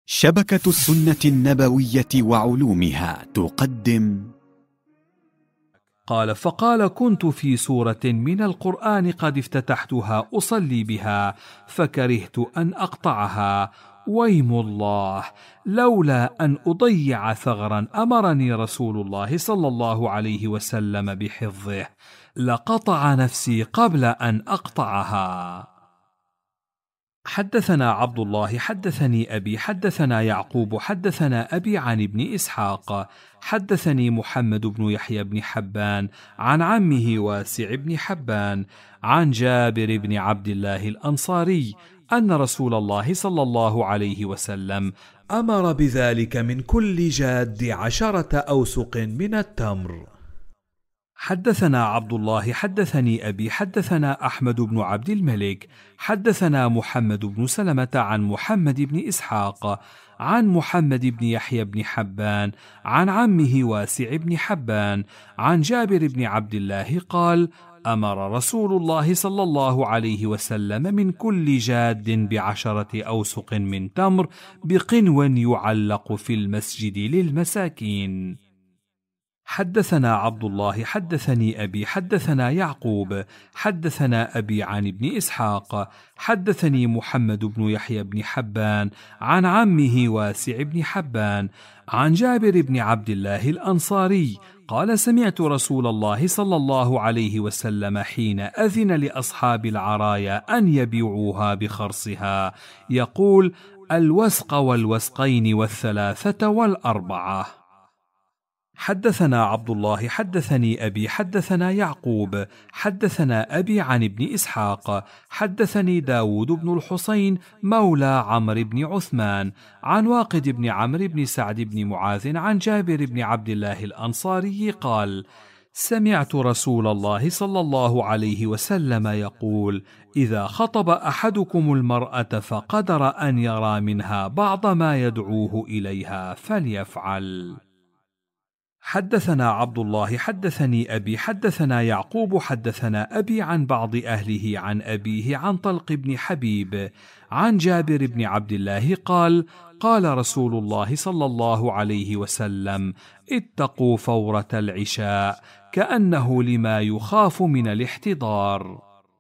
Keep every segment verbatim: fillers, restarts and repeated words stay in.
شبكة السنة النبوية وعلومها تقدم. قال: فقال: كنت في سورة من القرآن قد افتتحتها أصلي بها فكرهت أن أقطعها، ويم الله لولا أن أضيع ثغرا أمرني رسول الله صلى الله عليه وسلم بحفظه لقطع نفسي قبل أن أقطعها. حدثنا عبد الله حدثني أبي حدثنا يعقوب حدثنا أبي عن ابن إسحاق حدثني محمد بن يحيى بن حبان عن عمه واسع بن حبان عن جابر بن عبد الله الأنصاري أن رسول الله صلى الله عليه وسلم أمر بذلك من كل جاد عشرة أوسق من التمر. حدثنا عبد الله حدثني أبي حدثنا أحمد بن عبد الملك حدثنا محمد بن سلمة عن محمد بن إسحاق عن محمد بن يحيى بن حبان عن عمه واسع بن حبان عن جابر بن عبد الله قال: أمر رسول الله صلى الله عليه وسلم من كل جاد بعشرة أوسق من تمر بقنو يعلق في المسجد للمساكين. حدثنا عبد الله حدثني أبي حدثنا يعقوب حدثنا أبي عن ابن إسحاق حدثني محمد بن يحيى بن حبان عن عمه واسع بن حبان عن جابر بن عبد الله الأنصاري قال: سمعت رسول الله صلى الله عليه وسلم حين أذن لأصحاب العرايا أن يبيعوها بخرصها يقول: الوسق والوسقين والثلاثة والأربعة. حدثنا عبد الله حدثني أبي حدثنا يعقوب حدثنا أبي عن ابن إسحاق حدثني داود بن الحسين مولى عمرو بن عثمان عن واقد بن عمرو بن سعد بن معاذ عن جابر بن عبد الله الأنصاري قال: سمعت رسول الله صلى الله عليه وسلم يقول: إذا خطب أحدكم المرأة فقدر أن يرى منها بعض ما يدعوه إليها فليفعل. حدثنا عبد الله حدثني أبي حدثنا يعقوب حدثنا أبي عن بعض أهله عن أبيه عن طلق بن حبيب عن جابر بن عبد الله قال: قال رسول الله صلى الله عليه وسلم: اتقوا فورة العشاء كأنه لما يخاف من الاحتضار.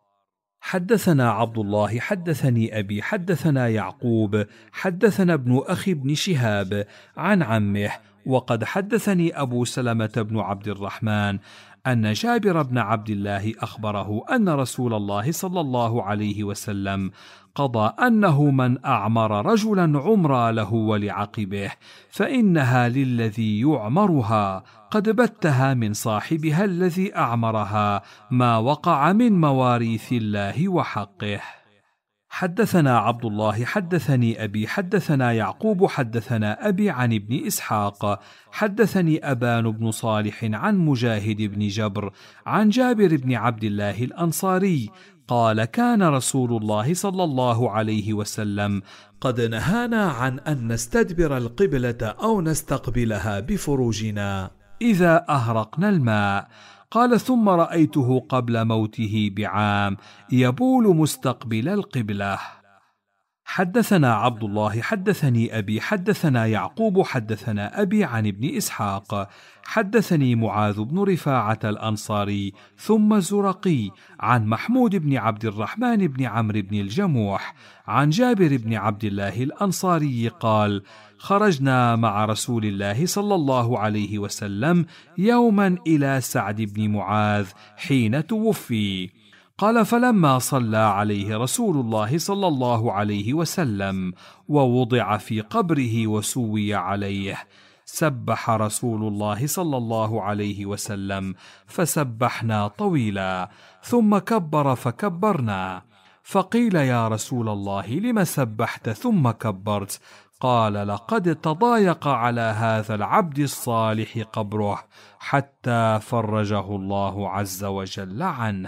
حدثنا عبد الله حدثني أبي حدثنا يعقوب حدثنا ابن أخي بن شهاب عن عمه وقد حدثني أبو سلمة بن عبد الرحمن أن جابر بن عبد الله أخبره أن رسول الله صلى الله عليه وسلم قضى أنه من أعمر رجلا عمرا له ولعقبه فإنها للذي يعمرها قد بتها من صاحبها الذي أعمرها ما وقع من مواريث الله وحقه. حدثنا عبد الله حدثني أبي حدثنا يعقوب حدثنا أبي عن ابن إسحاق حدثني أبان بن صالح عن مجاهد بن جبر عن جابر بن عبد الله الأنصاري قال: كان رسول الله صلى الله عليه وسلم قد نهانا عن أن نستدبر القبلة أو نستقبلها بفروجنا إذا أهرقنا الماء. قال: ثم رأيته قبل موته بعام يبول مستقبل القبلة. حدثنا عبد الله حدثني أبي حدثنا يعقوب حدثنا أبي عن ابن إسحاق حدثني معاذ بن رفاعة الأنصاري ثم الزرقي عن محمود بن عبد الرحمن بن عمرو بن الجموح عن جابر بن عبد الله الأنصاري قال: خرجنا مع رسول الله صلى الله عليه وسلم يوما إلى سعد بن معاذ حين توفي. قال: فلما صلى عليه رسول الله صلى الله عليه وسلم ووضع في قبره وسوي عليه سبح رسول الله صلى الله عليه وسلم فسبحنا طويلا ثم كبر فكبرنا. فقيل: يا رسول الله لم سبحت ثم كبرت؟ قال: لقد تضايق على هذا العبد الصالح قبره حتى فرجه الله عز وجل عنه.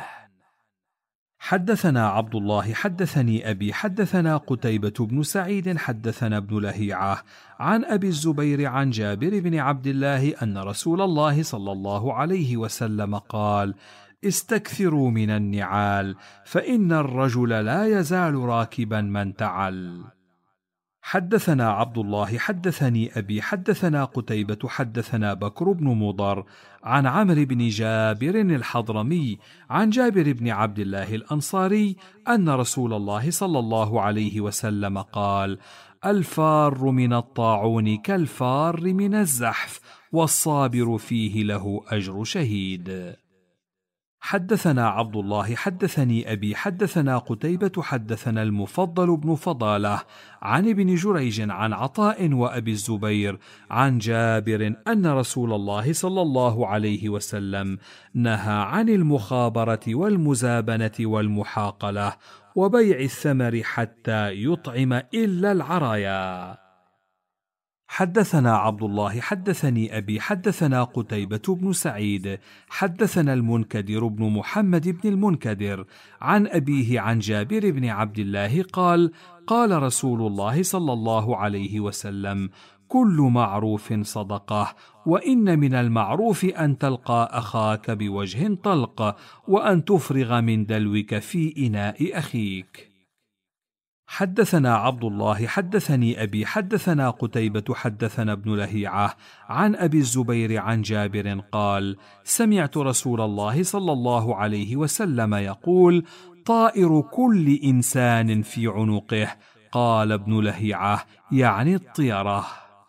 حدثنا عبد الله حدثني أبي حدثنا قتيبة بن سعيد حدثنا ابن لهيعة عن أبي الزبير عن جابر بن عبد الله أن رسول الله صلى الله عليه وسلم قال: استكثروا من النعال فإن الرجل لا يزال راكبا ما انتعل. حدثنا عبد الله حدثني أبي حدثنا قتيبة حدثنا بكر بن مضر عن عمرو بن جابر الحضرمي عن جابر بن عبد الله الأنصاري أن رسول الله صلى الله عليه وسلم قال: الفار من الطاعون كالفار من الزحف، والصابر فيه له أجر شهيد. حدثنا عبد الله حدثني أبي حدثنا قتيبة حدثنا المفضل بن فضالة عن ابن جريج عن عطاء وأبي الزبير عن جابر أن رسول الله صلى الله عليه وسلم نهى عن المخابرة والمزابنة والمحاقلة وبيع الثمر حتى يطعم إلا العرايا. حدثنا عبد الله حدثني أبي حدثنا قتيبة بن سعيد حدثنا المنكدر بن محمد بن المنكدر عن أبيه عن جابر بن عبد الله قال: قال رسول الله صلى الله عليه وسلم: كل معروف صدقة، وإن من المعروف أن تلقى أخاك بوجه طلق، وأن تفرغ من دلوك في إناء أخيك. حدثنا عبد الله حدثني أبي حدثنا قتيبة حدثنا ابن لهيعة عن أبي الزبير عن جابر قال: سمعت رسول الله صلى الله عليه وسلم يقول: طائر كل إنسان في عنقه. قال ابن لهيعة: يعني الطيرة.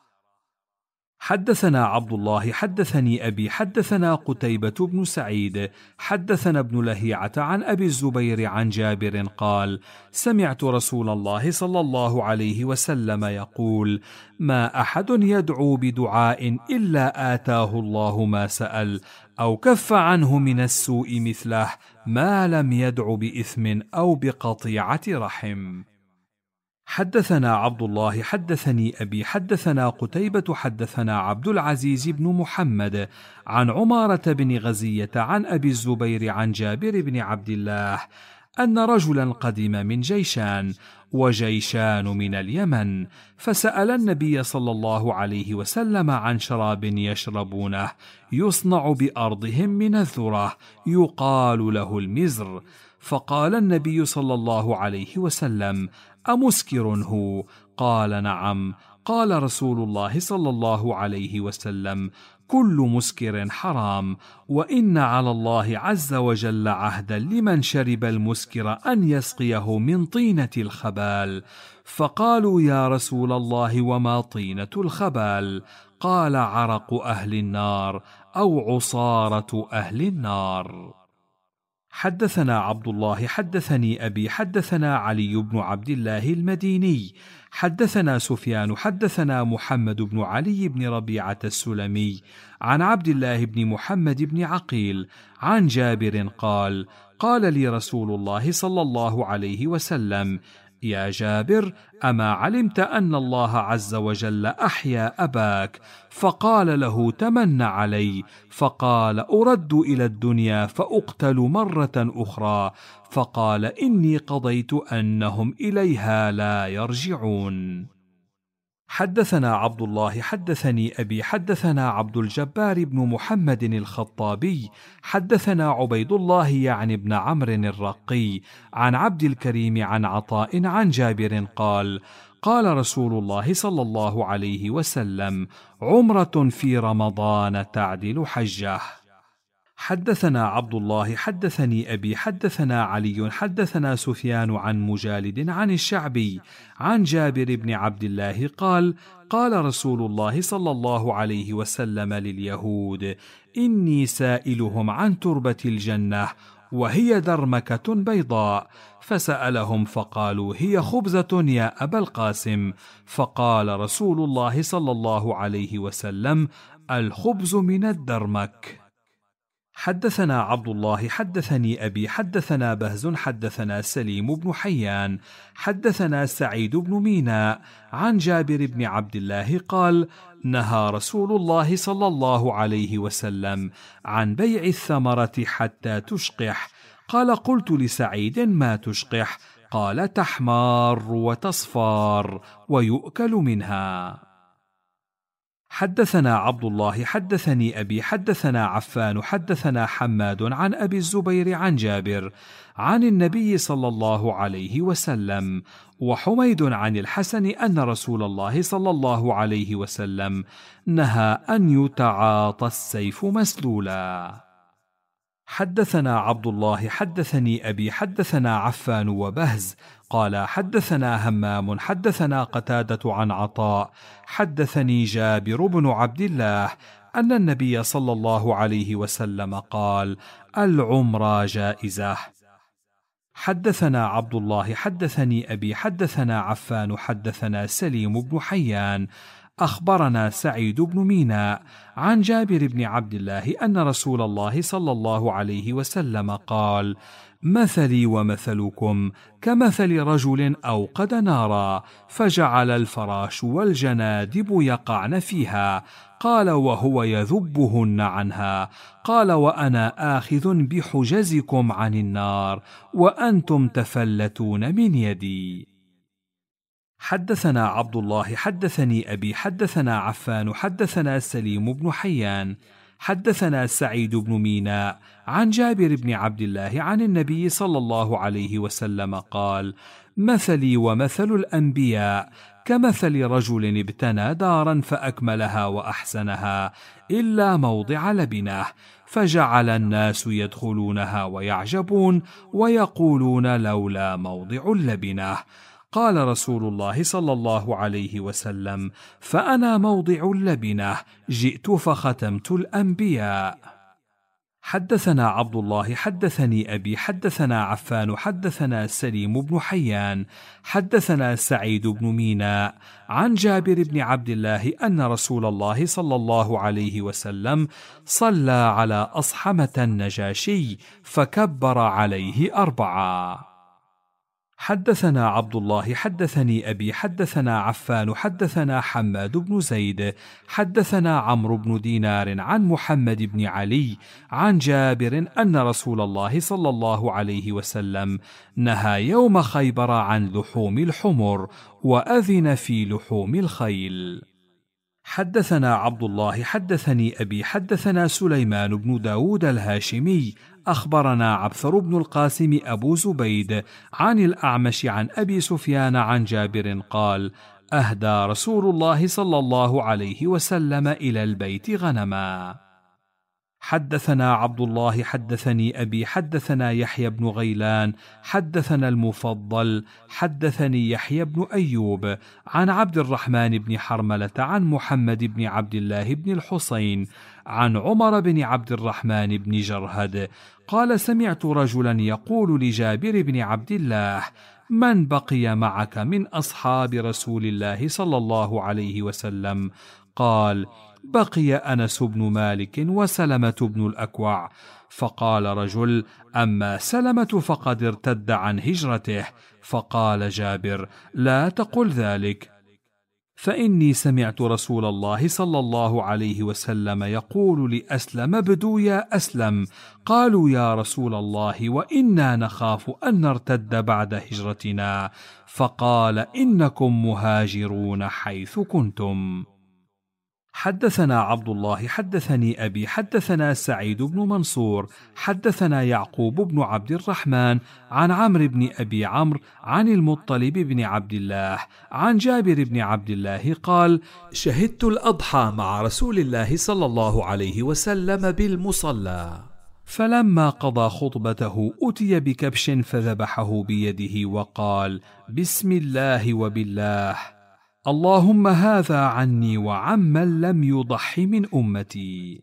حدثنا عبد الله حدثني أبي حدثنا قتيبة بن سعيد حدثنا ابن لهيعة عن أبي الزبير عن جابر قال: سمعت رسول الله صلى الله عليه وسلم يقول: ما أحد يدعو بدعاء إلا آتاه الله ما سأل، أو كف عنه من السوء مثله، ما لم يدع بإثم أو بقطيعة رحم. حدثنا عبد الله حدثني أبي حدثنا قتيبة حدثنا عبد العزيز بن محمد عن عمارة بن غزية عن أبي الزبير عن جابر بن عبد الله أن رجلا قدم من جيشان، وجيشان من اليمن، فسأل النبي صلى الله عليه وسلم عن شراب يشربونه يصنع بأرضهم من الذرة يقال له المزر، فقال النبي صلى الله عليه وسلم: أمسكر هو؟ قال: نعم. قال رسول الله صلى الله عليه وسلم: كل مسكر حرام، وإن على الله عز وجل عهدا لمن شرب المسكر أن يسقيه من طينة الخبال. فقالوا: يا رسول الله، وما طينة الخبال؟ قال: عرق أهل النار، أو عصارة أهل النار. حدثنا عبد الله حدثني أبي حدثنا علي بن عبد الله المديني حدثنا سفيان حدثنا محمد بن علي بن ربيعة السلمي عن عبد الله بن محمد بن عقيل عن جابر قال: قال لي رسول الله صلى الله عليه وسلم: يا جابر، أما علمت أن الله عز وجل أحيا أباك؟ فقال له: تمن علي. فقال: أرد إلى الدنيا فأقتل مرة أخرى. فقال: إني قضيت أنهم إليها لا يرجعون. حدثنا عبد الله حدثني أبي حدثنا عبد الجبار بن محمد الخطابي حدثنا عبيد الله يعني بن عمرو الرقي عن عبد الكريم عن عطاء عن جابر قال: قال رسول الله صلى الله عليه وسلم: عمرة في رمضان تعدل حجة. حدثنا عبد الله حدثني أبي حدثنا علي حدثنا سفيان عن مجالد عن الشعبي عن جابر بن عبد الله قال: قال رسول الله صلى الله عليه وسلم لليهود: إني سائلهم عن تربة الجنة، وهي درمكة بيضاء. فسألهم فقالوا: هي خبزة يا أبا القاسم. فقال رسول الله صلى الله عليه وسلم: الخبز من الدرمك. حدثنا عبد الله حدثني أبي حدثنا بهز حدثنا سليم بن حيان حدثنا سعيد بن ميناء عن جابر بن عبد الله قال: نهى رسول الله صلى الله عليه وسلم عن بيع الثمرة حتى تشقح. قال: قلت لسعيد: ما تشقح؟ قال: تحمار وتصفار ويؤكل منها. حدثنا عبد الله حدثني أبي حدثنا عفان حدثنا حماد عن أبي الزبير عن جابر عن النبي صلى الله عليه وسلم، وحميد عن الحسن أن رسول الله صلى الله عليه وسلم نهى أن يتعاطى السيف مسلولا. حدثنا عبد الله حدثني أبي حدثنا عفان وبهز قال حدثنا همام حدثنا قتادة عن عطاء حدثني جابر بن عبد الله أن النبي صلى الله عليه وسلم قال: العمرة جائزة. حدثنا عبد الله حدثني أبي حدثنا عفان حدثنا سليم بن حيان أخبرنا سعيد بن ميناء عن جابر بن عبد الله أن رسول الله صلى الله عليه وسلم قال: مثلي ومثلكم كمثل رجل أوقد نارا فجعل الفراش والجنادب يقعن فيها، قال وهو يذبهن عنها، قال وأنا آخذ بحجزكم عن النار وأنتم تفلتون من يدي. حدثنا عبد الله حدثني أبي حدثنا عفان حدثنا سليم بن حيان حدثنا سعيد بن ميناء عن جابر بن عبد الله عن النبي صلى الله عليه وسلم قال: مثلي ومثل الأنبياء كمثل رجل ابتنى دارا فأكملها وأحسنها إلا موضع لبنه، فجعل الناس يدخلونها ويعجبون ويقولون لولا موضع اللبنه. قال رسول الله صلى الله عليه وسلم: فأنا موضع اللبنة، جئت فختمت الأنبياء. حدثنا عبد الله حدثني أبي حدثنا عفان حدثنا سليم بن حيان حدثنا سعيد بن ميناء عن جابر بن عبد الله أن رسول الله صلى الله عليه وسلم صلى على أصحمة النجاشي فكبر عليه أربعا. حدثنا عبد الله حدثني أبي حدثنا عفان حدثنا حماد بن زيد حدثنا عمرو بن دينار عن محمد بن علي عن جابر أن رسول الله صلى الله عليه وسلم نهى يوم خيبر عن لحوم الحمر وأذن في لحوم الخيل. حدثنا عبد الله حدثني أبي حدثنا سليمان بن داود الهاشمي أخبرنا عبثر بن القاسم أبو زبيد عن الأعمش عن أبي سفيان عن جابر قال: أهدى رسول الله صلى الله عليه وسلم إلى البيت غنما. حدثنا عبد الله حدثني أبي حدثنا يحيى بن غيلان حدثنا المفضل حدثني يحيى بن أيوب عن عبد الرحمن بن حرملة عن محمد بن عبد الله بن الحسين عن عمر بن عبد الرحمن بن جرهد قال: سمعت رجلا يقول لجابر بن عبد الله: من بقي معك من أصحاب رسول الله صلى الله عليه وسلم؟ قال: بقي أنس بن مالك وسلمة بن الأكوع. فقال رجل: أما سلمة فقد ارتد عن هجرته. فقال جابر: لا تقل ذلك، فإني سمعت رسول الله صلى الله عليه وسلم يقول لأسلم: ابدوا يا أسلم. قالوا: يا رسول الله، وإنا نخاف أن نرتد بعد هجرتنا. فقال: إنكم مهاجرون حيث كنتم. حدثنا عبد الله حدثني أبي حدثنا سعيد بن منصور حدثنا يعقوب بن عبد الرحمن عن عمرو بن أبي عمرو عن المطلب بن عبد الله عن جابر بن عبد الله قال: شهدت الأضحى مع رسول الله صلى الله عليه وسلم بالمصلى، فلما قضى خطبته أتي بكبش فذبحه بيده وقال: بسم الله وبالله، اللهم هذا عني وعمن لم يضح من أمتي.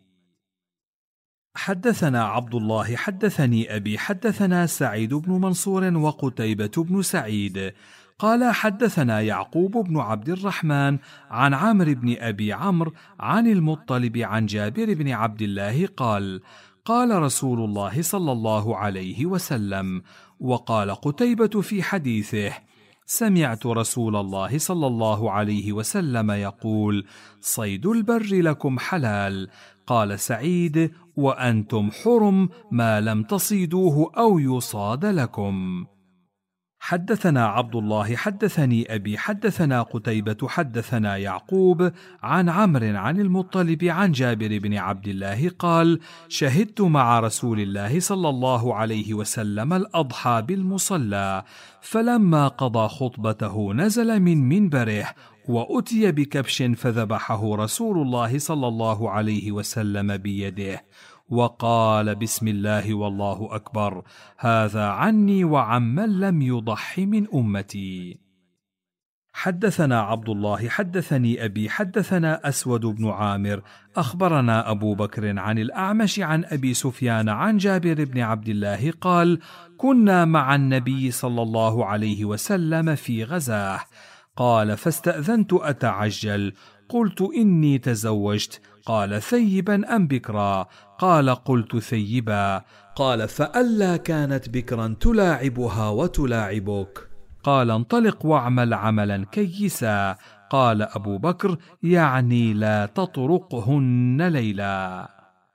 حدثنا عبد الله حدثني أبي حدثنا سعيد بن منصور وقتيبة بن سعيد قال: حدثنا يعقوب بن عبد الرحمن عن عمرو بن أبي عمرو عن المطلب عن جابر بن عبد الله قال: قال رسول الله صلى الله عليه وسلم. وقال قتيبة في حديثه: سمعت رسول الله صلى الله عليه وسلم يقول: صيد البر لكم حلال. قال سعيد: وأنتم حرم ما لم تصيدوه أو يصاد لكم. حدثنا عبد الله حدثني أبي حدثنا قتيبة حدثنا يعقوب عن عمرو عن المطلب عن جابر بن عبد الله قال: شهدت مع رسول الله صلى الله عليه وسلم الأضحى بالمصلى، فلما قضى خطبته نزل من منبره وأتي بكبش فذبحه رسول الله صلى الله عليه وسلم بيده وقال: بسم الله والله أكبر، هذا عني وعمن لم يضح من أمتي. حدثنا عبد الله حدثني أبي حدثنا أسود بن عامر أخبرنا أبو بكر عن الأعمش عن أبي سفيان عن جابر بن عبد الله قال: كنا مع النبي صلى الله عليه وسلم في غزاه، قال: فاستأذنت أتعجل، قلت: إني تزوجت، قال: ثيبا أم بكرا؟ قال: قلت: ثيبا. قال: فألا كانت بكرا تلاعبها وتلاعبك؟ قال: انطلق واعمل عملا كيسا. قال أبو بكر: يعني لا تطرقهن ليلا.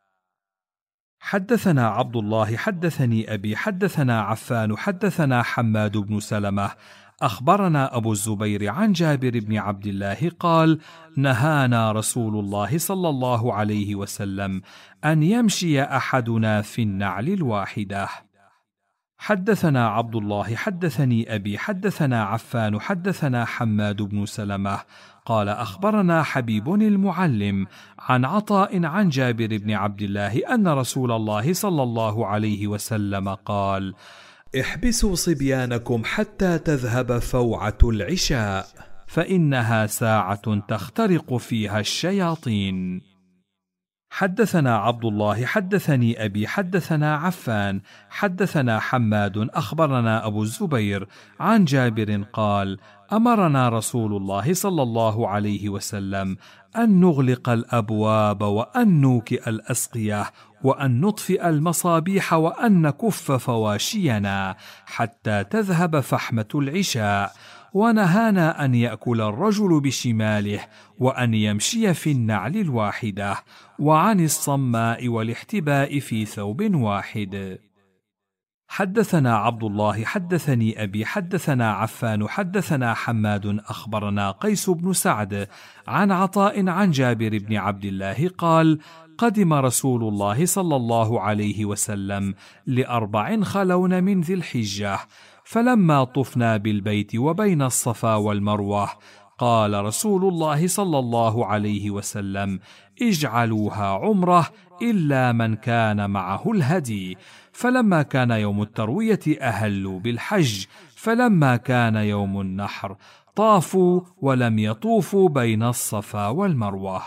حدثنا عبد الله حدثني أبي حدثنا عفان حدثنا حماد بن سلمة أخبرنا أبو الزبير عن جابر بن عبد الله قال: نهانا رسول الله صلى الله عليه وسلم أن يمشي أحدنا في النعل الواحدة. حدثنا عبد الله حدثني أبي حدثنا عفان حدثنا حماد بن سلمة قال: أخبرنا حبيب المعلم عن عطاء عن جابر بن عبد الله أن رسول الله صلى الله عليه وسلم قال: احبسوا صبيانكم حتى تذهب فوعة العشاء، فإنها ساعة تخترق فيها الشياطين. حدثنا عبد الله حدثني أبي حدثنا عفان حدثنا حماد أخبرنا أبو الزبير عن جابر قال: أمرنا رسول الله صلى الله عليه وسلم أن نغلق الأبواب وأن نوكئ الأسقية وأن نطفئ المصابيح وأن نكف فواشينا حتى تذهب فحمة العشاء، ونهانا أن يأكل الرجل بشماله وأن يمشي في النعل الواحدة، وعن الصماء والاحتباء في ثوب واحد. حدثنا عبد الله حدثني أبي حدثنا عفان حدثنا حماد أخبرنا قيس بن سعد عن عطاء عن جابر بن عبد الله قال: قدم رسول الله صلى الله عليه وسلم لأربع خلون من ذي الحجة، فلما طفنا بالبيت وبين الصفا والمروة قال رسول الله صلى الله عليه وسلم: اجعلوها عمره إلا من كان معه الهدي. فلما كان يوم التروية أهلوا بالحج، فلما كان يوم النحر طافوا ولم يطوفوا بين الصفا والمروة.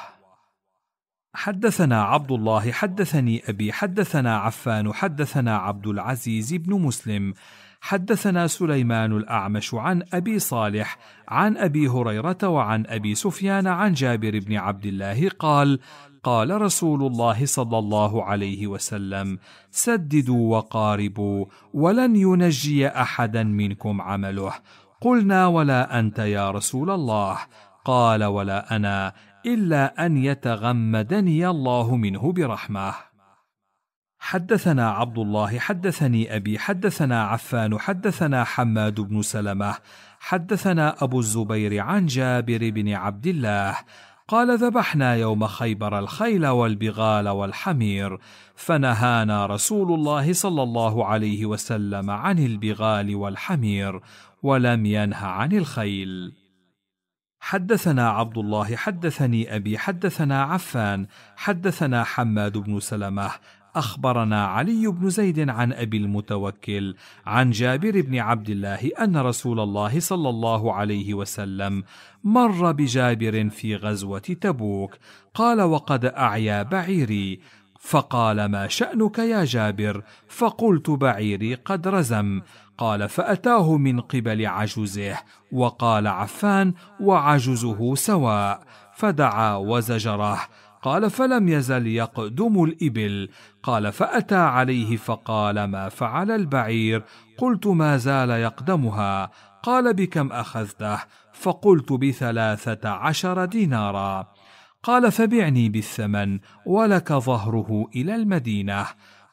حدثنا عبد الله حدثني أبي حدثنا عفان حدثنا عبد العزيز بن مسلم حدثنا سليمان الأعمش عن أبي صالح عن أبي هريرة وعن أبي سفيان عن جابر بن عبد الله قال: قال رسول الله صلى الله عليه وسلم: سددوا وقاربوا، ولن ينجي أحدا منكم عمله. قلنا: ولا أنت يا رسول الله؟ قال: ولا أنا، إلا أن يتغمدني الله منه برحمة. حدثنا عبد الله حدثني أبي حدثنا عفان حدثنا حماد بن سلمة حدثنا أبو الزبير عن جابر بن عبد الله قال: ذبحنا يوم خيبر الخيل والبغال والحمير، فنهانا رسول الله صلى الله عليه وسلم عن البغال والحمير، ولم ينه عن الخيل. حدثنا عبد الله حدثني أبي حدثنا عفان حدثنا حماد بن سلمة أخبرنا علي بن زيد عن أبي المتوكل عن جابر بن عبد الله أن رسول الله صلى الله عليه وسلم مر بجابر في غزوة تبوك، قال: وقد أعيا بعيري، فقال: ما شأنك يا جابر؟ فقلت: بعيري قد رزم. قال: فأتاه من قبل عجزه، وقال عفان: وعجزه سواء، فدعا وزجره. قال: فلم يزل يقدم الإبل. قال: فأتى عليه فقال: ما فعل البعير؟ قلت: ما زال يقدمها. قال: بكم أخذته؟ فقلت: بثلاثة عشر دينارا. قال: فبعني بالثمن ولك ظهره إلى المدينة.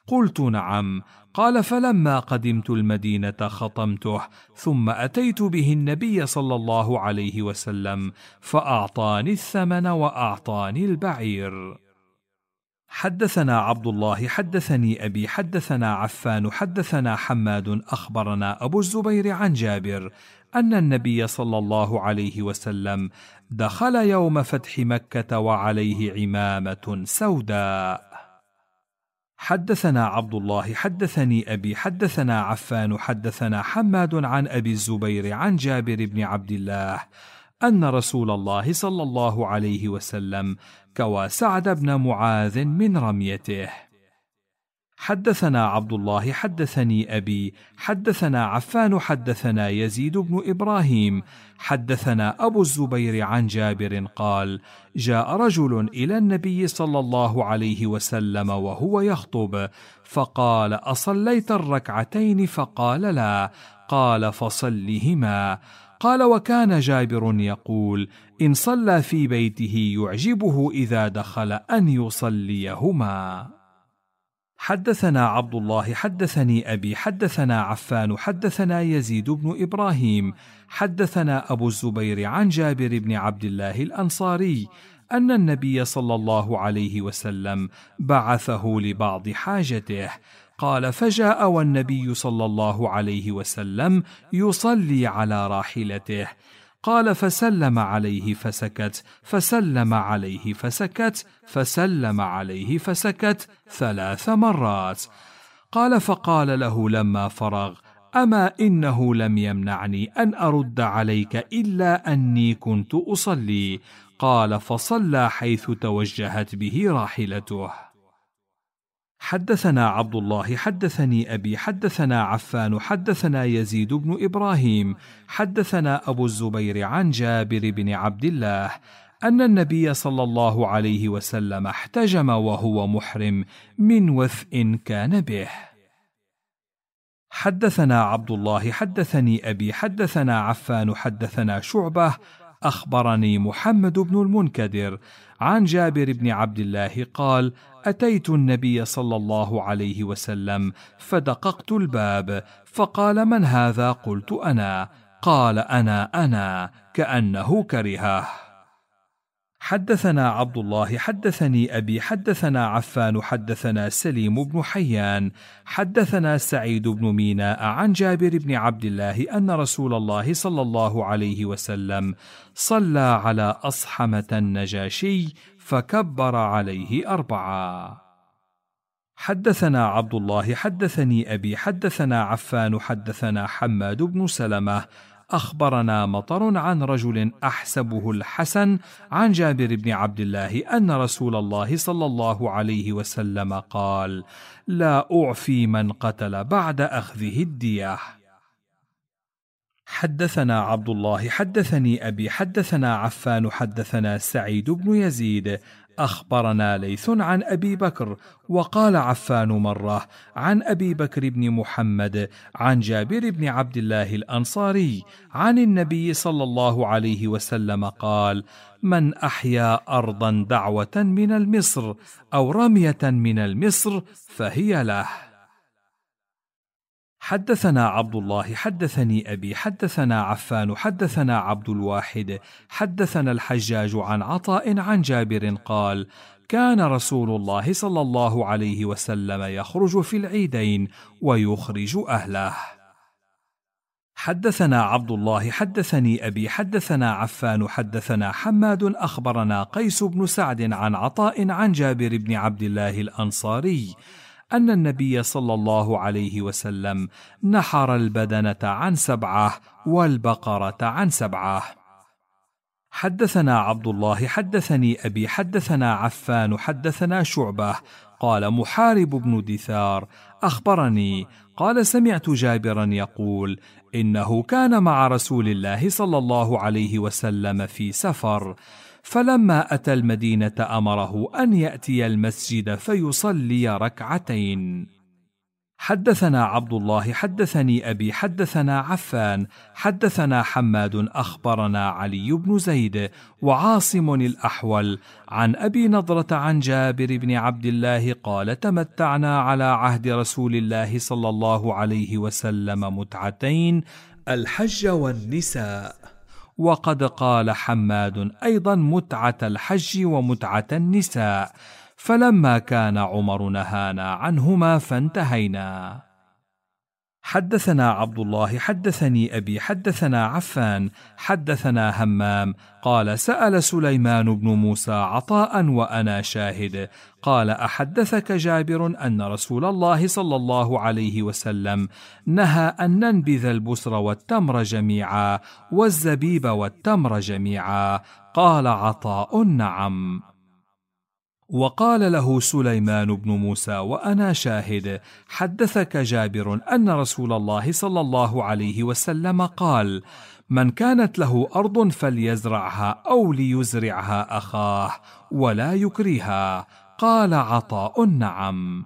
قلت نعم. قال فلما قدمت المدينة خطمته، ثم أتيت به النبي صلى الله عليه وسلم فأعطاني الثمن وأعطاني البعير. حدثنا عبد الله حدثني أبي حدثنا عفان حدثنا حماد أخبرنا أبو الزبير عن جابر أن النبي صلى الله عليه وسلم دخل يوم فتح مكة وعليه عمامة سوداء. حدثنا عبد الله حدثني أبي حدثنا عفان حدثنا حماد عن أبي الزبير عن جابر بن عبد الله أن رسول الله صلى الله عليه وسلم كوى سعد بن معاذ من رميته. حدثنا عبد الله حدثني أبي حدثنا عفان حدثنا يزيد بن إبراهيم حدثنا أبو الزبير عن جابر قال: جاء رجل إلى النبي صلى الله عليه وسلم وهو يخطب فقال: أصليت الركعتين؟ فقال: لا. قال: فصلهما. قال: وكان جابر يقول: إن صلى في بيته يعجبه إذا دخل أن يصليهما. حدثنا عبد الله حدثني أبي حدثنا عفان حدثنا يزيد بن إبراهيم حدثنا أبو الزبير عن جابر بن عبد الله الأنصاري أن النبي صلى الله عليه وسلم بعثه لبعض حاجته. قال: فجاء والنبي صلى الله عليه وسلم يصلي على راحلته. قال: فسلم عليه فسكت، فسلم عليه فسكت، فسلم عليه فسكت ثلاث مرات. قال: فقال له لما فرغ: أما إنه لم يمنعني أن أرد عليك إلا أني كنت أصلي. قال: فصلى حيث توجهت به راحلته. حدثنا عبد الله حدثني أبي حدثنا عفان حدثنا يزيد بن إبراهيم حدثنا أبو الزبير عن جابر بن عبد الله أن النبي صلى الله عليه وسلم احتجم وهو محرم من وثء كان به. حدثنا عبد الله حدثني أبي حدثنا عفان حدثنا شعبة أخبرني محمد بن المنكدر عن جابر بن عبد الله قال: أتيت النبي صلى الله عليه وسلم فدققت الباب فقال: من هذا؟ قلت: أنا. قال: أنا أنا، كأنه كرهه. حدثنا عبد الله حدثني أبي حدثنا عفان حدثنا سليم بن حيان حدثنا سعيد بن ميناء عن جابر بن عبد الله أن رسول الله صلى الله عليه وسلم صلى على أصحمة النجاشي فكبر عليه أربعة. حدثنا عبد الله حدثني أبي حدثنا عفان حدثنا حماد بن سلمة أخبرنا مطر عن رجل أحسبه الحسن عن جابر بن عبد الله أن رسول الله صلى الله عليه وسلم قال: لا أعفي من قتل بعد أخذه الدية. حدثنا عبد الله حدثني أبي حدثنا عفان حدثنا سعيد بن يزيد أخبرنا ليث عن أبي بكر وقال عفان مرة عن أبي بكر بن محمد عن جابر بن عبد الله الأنصاري عن النبي صلى الله عليه وسلم قال: من أحيا أرضا دعوة من المصر أو رمية من المصر فهي له. حدثنا عبد الله حدثني أبي حدثنا عفان حدثنا عبد الواحد حدثنا الحجاج عن عطاء عن جابر قال: كان رسول الله صلى الله عليه وسلم يخرج في العيدين ويخرج أهله. حدثنا عبد الله حدثني أبي حدثنا عفان حدثنا حماد أخبرنا قيس بن سعد عن عطاء عن جابر بن عبد الله الأنصاري أن النبي صلى الله عليه وسلم نحر البدنة عن سبعة والبقرة عن سبعة. حدثنا عبد الله حدثني أبي حدثنا عفان حدثنا شعبة قال: محارب بن دثار أخبرني قال: سمعت جابرا يقول: إنه كان مع رسول الله صلى الله عليه وسلم في سفر، فلما أتى المدينة أمره أن يأتي المسجد فيصلي ركعتين. حدثنا عبد الله حدثني أبي حدثنا عفان حدثنا حماد أخبرنا علي بن زيد وعاصم الأحول عن أبي نضرة عن جابر بن عبد الله قال تمتعنا على عهد رسول الله صلى الله عليه وسلم متعتين الحج والنساء. وقد قال حماد أيضا متعة الحج ومتعة النساء، فلما كان عمر نهانا عنهما فانتهينا. حدثنا عبد الله حدثني أبي حدثنا عفان حدثنا همام قال سأل سليمان بن موسى عطاء وأنا شاهد قال أحدثك جابر أن رسول الله صلى الله عليه وسلم نهى أن ننبذ البسر والتمر جميعا والزبيب والتمر جميعا؟ قال عطاء نعم. وقال له سليمان بن موسى وأنا شاهد حدثك جابر أن رسول الله صلى الله عليه وسلم قال من كانت له أرض فليزرعها أو ليزرعها أخاه ولا يكرهها؟ قال عطاء نعم.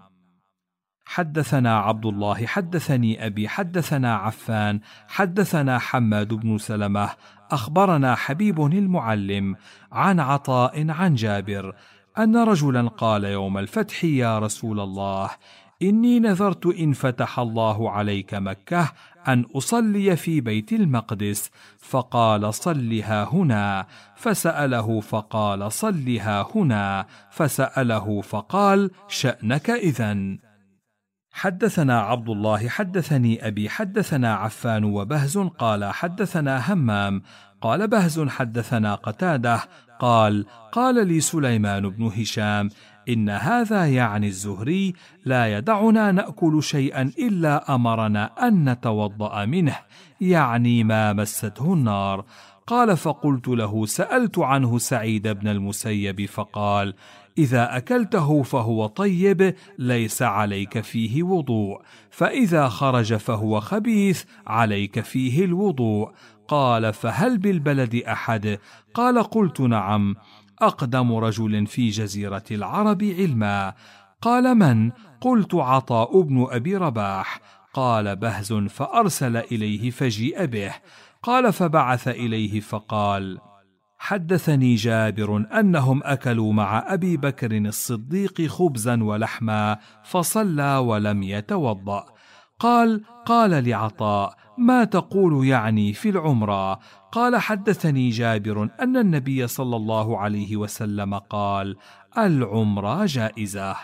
حدثنا عبد الله حدثني أبي حدثنا عفان حدثنا حماد بن سلمة أخبرنا حبيب المعلم عن عطاء عن جابر أن رجلا قال يوم الفتح يا رسول الله إني نذرت إن فتح الله عليك مكة أن أصلي في بيت المقدس، فقال صلها هنا، فسأله فقال صلها هنا، فسأله فقال شأنك إذن. حدثنا عبد الله حدثني أبي حدثنا عفان وبهز قال حدثنا همام قال بهز حدثنا قتادة قال قال لي سليمان بن هشام إن هذا يعني الزهري لا يدعنا نأكل شيئا إلا أمرنا أن نتوضأ منه، يعني ما مسته النار. قال فقلت له سألت عنه سعيد بن المسيب فقال إذا أكلته فهو طيب ليس عليك فيه وضوء، فإذا خرج فهو خبيث عليك فيه الوضوء. قال فهل بالبلد أحد؟ قال قلت نعم، أقدم رجل في جزيرة العرب علما. قال من؟ قلت عطاء بن أبي رباح. قال بهز فأرسل إليه فجيء به. قال فبعث إليه فقال حدثني جابر أنهم أكلوا مع أبي بكر الصديق خبزا ولحما فصلى ولم يتوضأ. قال قال لعطاء ما تقول يعني في العمرة؟ قال حدثني جابر أن النبي صلى الله عليه وسلم قال العمرة جائزة.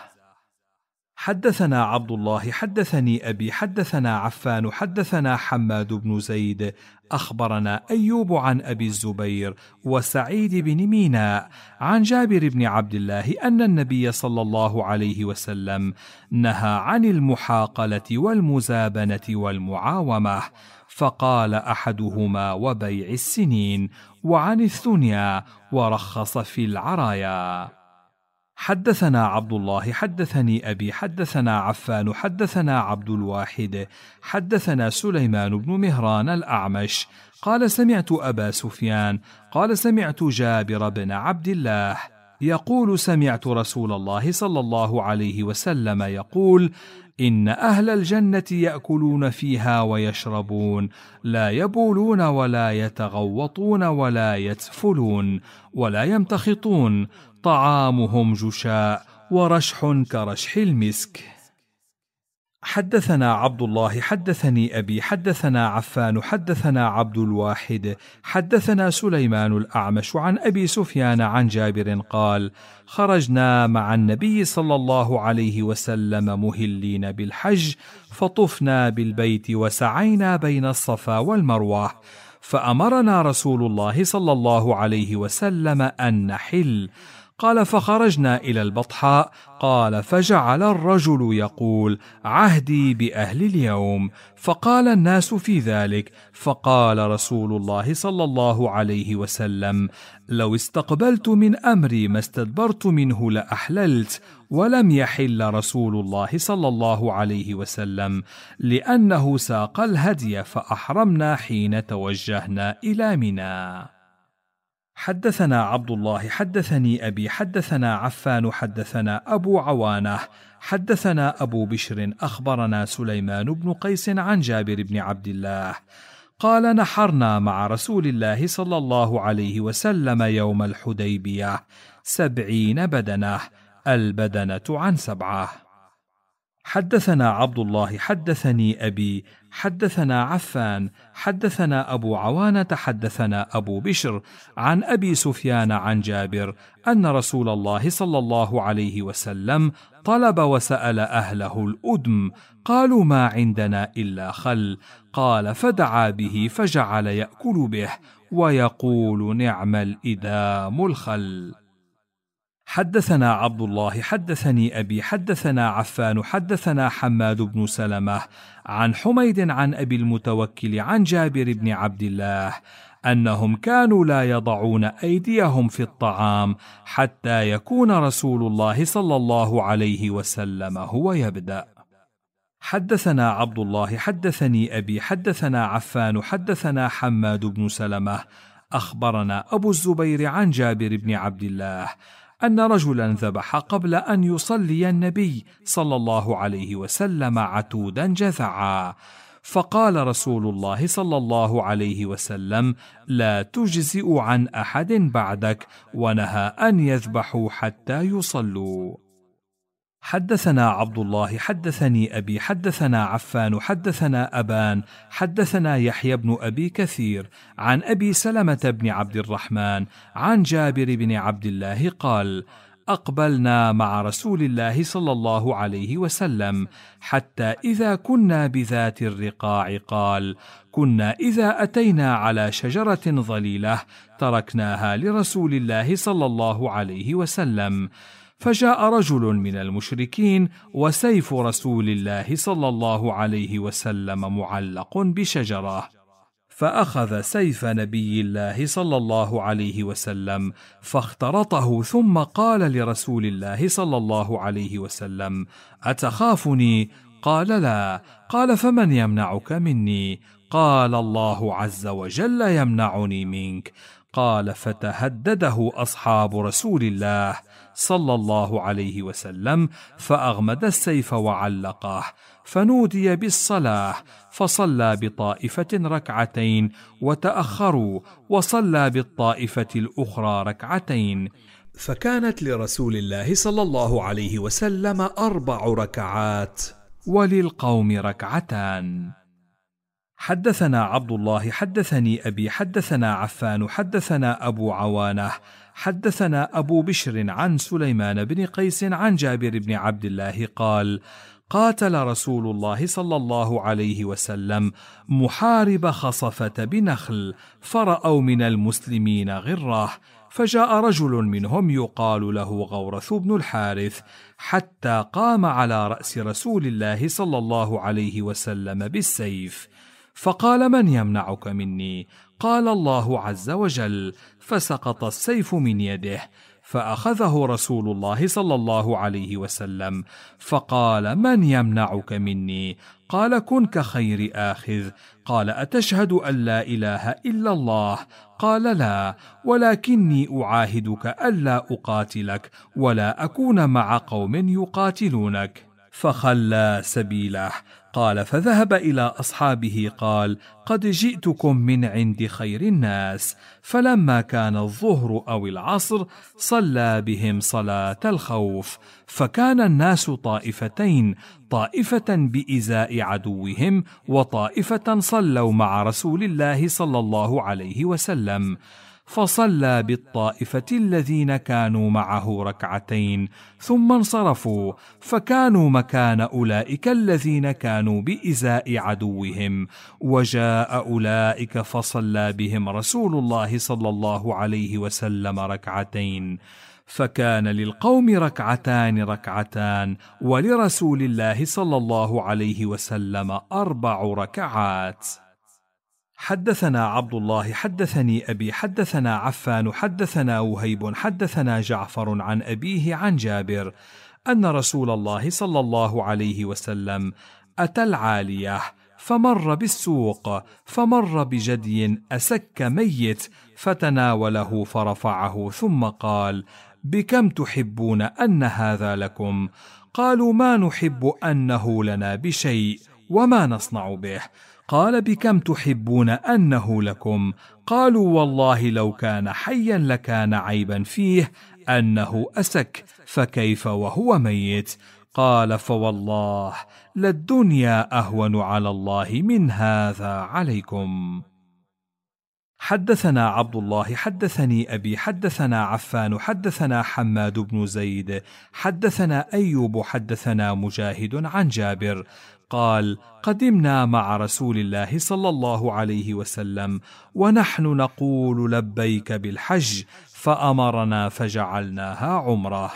حدثنا عبد الله حدثني أبي حدثنا عفان حدثنا حماد بن زيد أخبرنا أيوب عن أبي الزبير وسعيد بن ميناء عن جابر بن عبد الله أن النبي صلى الله عليه وسلم نهى عن المحاقلة والمزابنة والمعاومة، فقال أحدهما وبيع السنين، وعن الثنيا، ورخص في العرايا. حدثنا عبد الله حدثني أبي حدثنا عفان حدثنا عبد الواحد حدثنا سليمان بن مهران الأعمش قال سمعت أبا سفيان قال سمعت جابر بن عبد الله يقول سمعت رسول الله صلى الله عليه وسلم يقول إن أهل الجنة يأكلون فيها ويشربون، لا يبولون ولا يتغوطون ولا يتفلون ولا يمتخطون، طعامهم جشاء ورشح كرشح المسك. حدثنا عبد الله حدثني أبي حدثنا عفان حدثنا عبد الواحد حدثنا سليمان الأعمش عن أبي سفيان عن جابر قال خرجنا مع النبي صلى الله عليه وسلم مهلين بالحج، فطفنا بالبيت وسعينا بين الصفا والمروة، فأمرنا رسول الله صلى الله عليه وسلم أن نحل. قال فخرجنا إلى البطحاء. قال فجعل الرجل يقول عهدي بأهل اليوم، فقال الناس في ذلك، فقال رسول الله صلى الله عليه وسلم لو استقبلت من أمري ما استدبرت منه لأحللت، ولم يحل رسول الله صلى الله عليه وسلم لأنه ساق الهدي، فأحرمنا حين توجهنا إلى منى. حدثنا عبد الله حدثني أبي حدثنا عفان حدثنا أبو عوانة حدثنا أبو بشر أخبرنا سليمان بن قيس عن جابر بن عبد الله قال: نحرنا مع رسول الله صلى الله عليه وسلم يوم الحديبية سبعين بدنة، البدنة عن سبعة. حدثنا عبد الله حدثني أبي حدثنا عفان حدثنا أبو عوانة حدثنا أبو بشر عن أبي سفيان عن جابر أن رسول الله صلى الله عليه وسلم طلب وسأل أهله الأدم، قالوا: ما عندنا إلا خل. قال: فدعا به فجعل يأكل به ويقول: نعم الإدام الخل. حدثنا عبد الله حدثني أبي حدثنا عفان حدثنا حماد بن سلمة عن حميد عن أبي المتوكل عن جابر بن عبد الله أنهم كانوا لا يضعون أيديهم في الطعام حتى يكون رسول الله صلى الله عليه وسلم هو يبدأ. حدثنا عبد الله حدثني أبي حدثنا عفان حدثنا حماد بن سلمة أخبرنا أبو الزبير عن جابر بن عبد الله أن رجلا ذبح قبل أن يصلي النبي صلى الله عليه وسلم عتودا جذعا، فقال رسول الله صلى الله عليه وسلم: لا تجزئ عن أحد بعدك، ونهى أن يذبحوا حتى يصلوا. حدثنا عبد الله حدثني أبي حدثنا عفان حدثنا أبان حدثنا يحيى بن أبي كثير عن أبي سلمة بن عبد الرحمن عن جابر بن عبد الله قال: أقبلنا مع رسول الله صلى الله عليه وسلم حتى إذا كنا بذات الرقاع قال: كنا إذا أتينا على شجرة ظليلة تركناها لرسول الله صلى الله عليه وسلم، فجاء رجل من المشركين وسيف رسول الله صلى الله عليه وسلم معلق بشجرة، فأخذ سيف نبي الله صلى الله عليه وسلم فاخترطه، ثم قال لرسول الله صلى الله عليه وسلم: أتخافني؟ قال: لا. قال: فمن يمنعك مني؟ قال: الله عز وجل يمنعني منك. قال: فتهدده أصحاب رسول الله صلى الله عليه وسلم فأغمد السيف وعلقه، فنودي بالصلاة فصلى بطائفة ركعتين وتأخروا وصلى بالطائفة الأخرى ركعتين، فكانت لرسول الله صلى الله عليه وسلم أربع ركعات وللقوم ركعتان. حدثنا عبد الله حدثني أبي حدثنا عفان حدثنا أبو عوانة حدثنا أبو بشر عن سليمان بن قيس عن جابر بن عبد الله قال: قاتل رسول الله صلى الله عليه وسلم محارب خصفة بنخل، فرأوا من المسلمين غره، فجاء رجل منهم يقال له غورث بن الحارث حتى قام على رأس رسول الله صلى الله عليه وسلم بالسيف، فقال: من يمنعك مني؟ قال: الله عز وجل، فسقط السيف من يده، فأخذه رسول الله صلى الله عليه وسلم فقال: من يمنعك مني؟ قال: كن كخير آخذ. قال: أتشهد أن لا إله إلا الله؟ قال: لا، ولكني أعاهدك ألا أقاتلك ولا أكون مع قوم يقاتلونك. فخلى سبيله. قال: فذهب إلى أصحابه قال: قد جئتكم من عند خير الناس. فلما كان الظهر أو العصر صلى بهم صلاة الخوف، فكان الناس طائفتين، طائفة بإزاء عدوهم وطائفة صلوا مع رسول الله صلى الله عليه وسلم، فصلى بالطائفة الذين كانوا معه ركعتين ثم انصرفوا، فكانوا مكان أولئك الذين كانوا بإزاء عدوهم، وجاء أولئك فصلى بهم رسول الله صلى الله عليه وسلم ركعتين، فكان للقوم ركعتان ركعتان ولرسول الله صلى الله عليه وسلم أربع ركعات. حدثنا عبد الله حدثني أبي حدثنا عفان حدثنا وهيب حدثنا جعفر عن أبيه عن جابر أن رسول الله صلى الله عليه وسلم أتى العالية فمر بالسوق فمر بجدي أسك ميت فتناوله فرفعه ثم قال: بكم تحبون أن هذا لكم؟ قالوا: ما نحب أنه لنا بشيء، وما نصنع به. قال: بكم تحبون أنه لكم؟ قالوا: والله لو كان حيا لكان عيبا فيه أنه أسك، فكيف وهو ميت؟ قال: فوالله للدنيا أهون على الله من هذا عليكم. حدثنا عبد الله حدثني أبي حدثنا عفان حدثنا حماد بن زيد حدثنا أيوب حدثنا مجاهد عن جابر قال: قدمنا مع رسول الله صلى الله عليه وسلم ونحن نقول لبيك بالحج، فأمرنا فجعلناها عمره.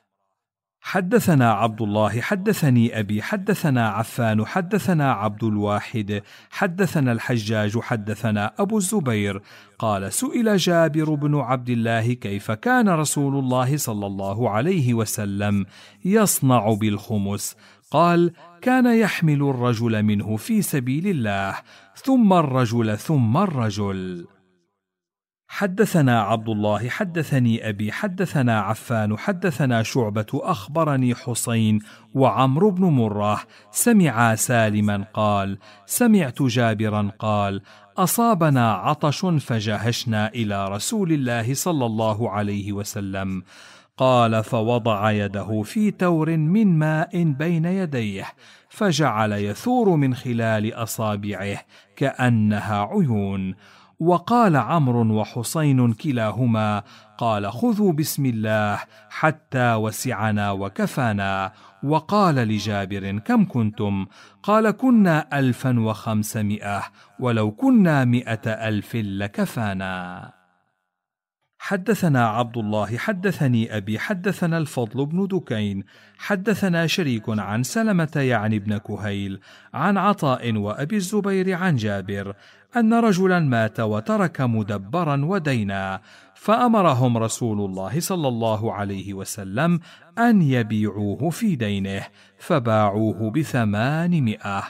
حدثنا عبد الله حدثني أبي حدثنا عفان حدثنا عبد الواحد حدثنا الحجاج حدثنا أبو الزبير قال: سئل جابر بن عبد الله كيف كان رسول الله صلى الله عليه وسلم يصنع بالخمس؟ قال: كان يحمل الرجل منه في سبيل الله، ثم الرجل ثم الرجل. حدثنا عبد الله حدثني أبي حدثنا عفان حدثنا شعبة أخبرني حسين وعمرو بن مرة سمع سالما قال: سمعت جابرا قال: أصابنا عطش فجهشنا إلى رسول الله صلى الله عليه وسلم. قال: فوضع يده في تور من ماء بين يديه، فجعل يثور من خلال أصابعه كأنها عيون. وقال عمرو وحسين كلاهما: قال: خذوا بسم الله حتى وسعنا وكفانا. وقال لجابر: كم كنتم؟ قال: كنا ألفا وخمسمائة، ولو كنا مئة ألف لكفانا. حدثنا عبد الله حدثني أبي حدثنا الفضل بن دكين حدثنا شريك عن سلمة يعني بن كهيل عن عطاء وأبي الزبير عن جابر أن رجلا مات وترك مدبرا ودينا، فأمرهم رسول الله صلى الله عليه وسلم أن يبيعوه في دينه، فباعوه بثمانمائة.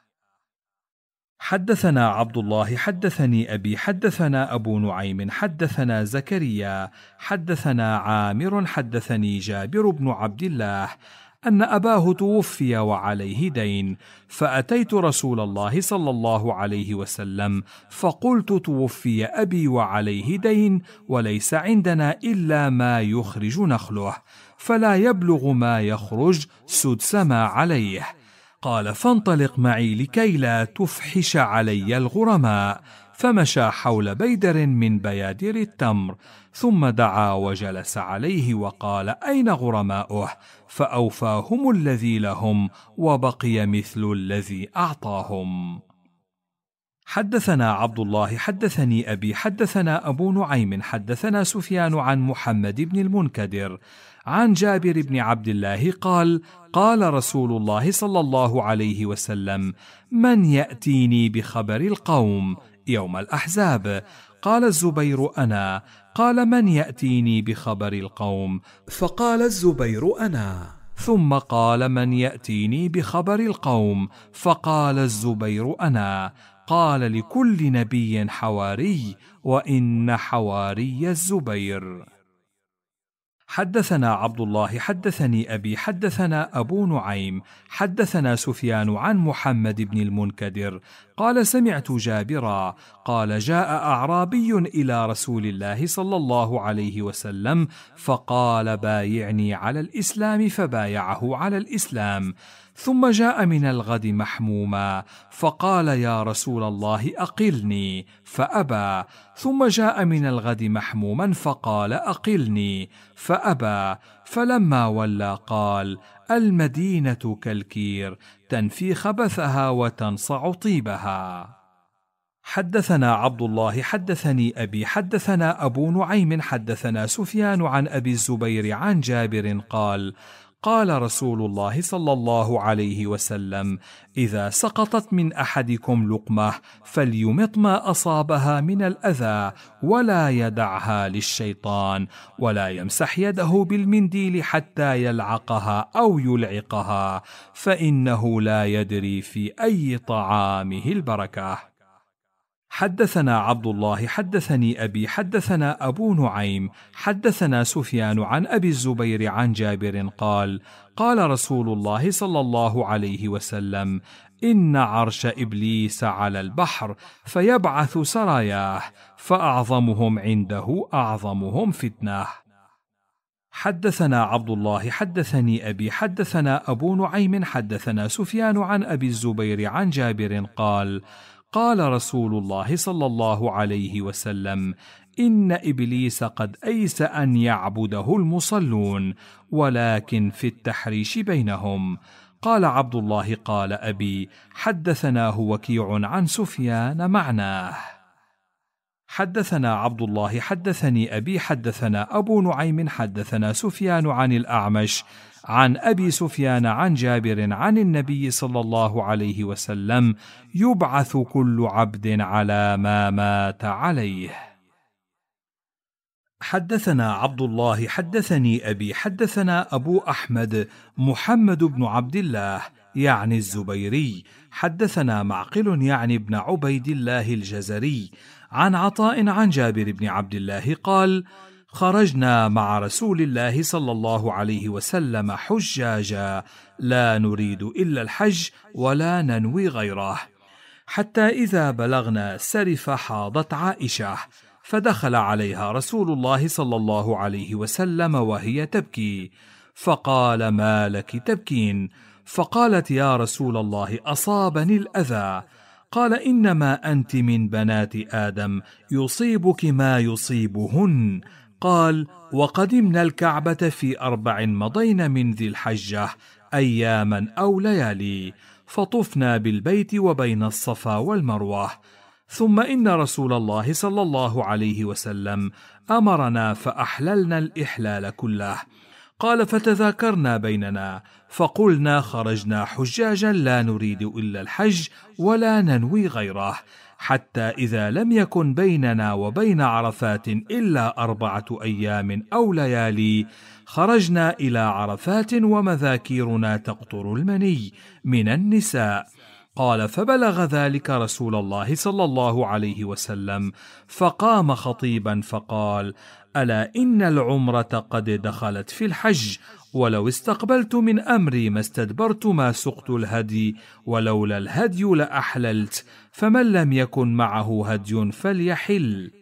حدثنا عبد الله حدثني أبي حدثنا أبو نعيم حدثنا زكريا حدثنا عامر حدثني جابر بن عبد الله أن أباه توفي وعليه دين، فأتيت رسول الله صلى الله عليه وسلم فقلت: توفي أبي وعليه دين، وليس عندنا إلا ما يخرج نخله، فلا يبلغ ما يخرج سدس ما عليه. قال: فانطلق معي لكي لا تفحش علي الغرماء. فمشى حول بيدر من بيادر التمر، ثم دعا وجلس عليه وقال: أين غرماؤه؟ فأوفاهم الذي لهم، وبقي مثل الذي أعطاهم. حدثنا عبد الله حدثني أبي حدثنا أبو نعيم حدثنا سفيان عن محمد بن المنكدر عن جابر بن عبد الله قال: قال رسول الله صلى الله عليه وسلم: من يأتيني بخبر القوم يوم الأحزاب؟ قال الزبير: أنا. قال: من يأتيني بخبر القوم؟ فقال الزبير: أنا. ثم قال: من يأتيني بخبر القوم؟ فقال الزبير: أنا. قال: لكل نبي حواري، وإن حواري الزبير. حدثنا عبد الله حدثني أبي حدثنا أبو نعيم حدثنا سفيان عن محمد بن المنكدر قال: سمعت جابرا قال: جاء أعرابي إلى رسول الله صلى الله عليه وسلم فقال: بايعني على الإسلام، فبايعه على الإسلام. ثم جاء من الغد محموما فقال: يا رسول الله أقلني، فأبى. ثم جاء من الغد محموما فقال: أقلني، فأبى. فلما ولى قال: المدينة كالكير، تنفي خبثها وتنصع طيبها. حدثنا عبد الله حدثني أبي حدثنا أبو نعيم حدثنا سفيان عن أبي الزبير عن جابر قال: قال رسول الله صلى الله عليه وسلم: إذا سقطت من أحدكم لقمة فليمط ما أصابها من الأذى ولا يدعها للشيطان، ولا يمسح يده بالمنديل حتى يلعقها أو يلعقها، فإنه لا يدري في أي طعامه البركة. حدثنا عبد الله حدثني أبي حدثنا أبو نعيم حدثنا سفيان عن أبي الزبير عن جابر قال: قال رسول الله صلى الله عليه وسلم: إن عرش إبليس على البحر فيبعث سراياه، فأعظمهم عنده أعظمهم فتنة. حدثنا عبد الله حدثني أبي حدثنا أبو نعيم حدثنا سفيان عن أبي الزبير عن جابر قال: قال رسول الله صلى الله عليه وسلم: إن إبليس قد أيس أن يعبده المصلون، ولكن في التحريش بينهم. قال عبد الله قال أبي: حدثناه وكيع عن سفيان معناه. حدثنا عبد الله حدثني أبي حدثنا أبو نعيم حدثنا سفيان عن الأعمش عن أبي سفيان عن جابر عن النبي صلى الله عليه وسلم: يبعث كل عبد على ما مات عليه. حدثنا عبد الله حدثني أبي حدثنا أبو أحمد محمد بن عبد الله يعني الزبيري حدثنا معقل يعني ابن عبيد الله الجزري عن عطاء عن جابر بن عبد الله قال: خرجنا مع رسول الله صلى الله عليه وسلم حجاجا لا نريد إلا الحج ولا ننوي غيره، حتى إذا بلغنا سرف حاضت عائشة، فدخل عليها رسول الله صلى الله عليه وسلم وهي تبكي، فقال: ما لك تبكين؟ فقالت: يا رسول الله، أصابني الأذى. قال: إنما أنت من بنات آدم، يصيبك ما يصيبهن. قال: وقدمنا الكعبة في أربع مضين من ذي الحجة أياما أو ليالي، فطفنا بالبيت وبين الصفا والمروة، ثم إن رسول الله صلى الله عليه وسلم أمرنا فأحللنا الإحلال كله. قال: فتذاكرنا بيننا فقلنا: خرجنا حجاجا لا نريد إلا الحج ولا ننوي غيره، حتى إذا لم يكن بيننا وبين عرفات إلا أربعة أيام أو ليالي خرجنا إلى عرفات ومذاكيرنا تقطر المني من النساء. قال: فبلغ ذلك رسول الله صلى الله عليه وسلم، فقام خطيبا فقال: ألا إن العمرة قد دخلت في الحج، ولو استقبلت من أمري ما استدبرت ما سقت الهدي، ولولا الهدي لأحللت، فمن لم يكن معه هدي فليحل.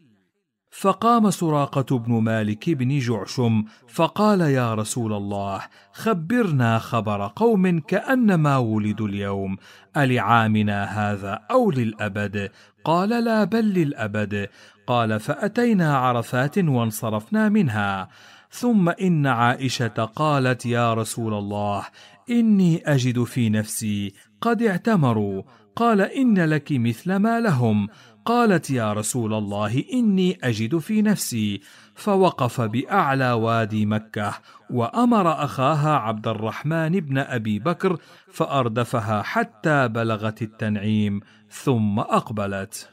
فقام سراقة بن مالك بن جعشم فقال: يا رسول الله، خبرنا خبر قوم كأنما ولدوا اليوم، ألعامنا هذا أو للأبد؟ قال: لا، بل للأبد. قال: فأتينا عرفات وانصرفنا منها، ثم إن عائشة قالت: يا رسول الله، إني أجد في نفسي قد اعتمروا. قال: إن لك مثل ما لهم. قالت: يا رسول الله، إني أجد في نفسي. فوقف بأعلى وادي مكة، وأمر أخاها عبد الرحمن بن أبي بكر فأردفها حتى بلغت التنعيم، ثم أقبلت.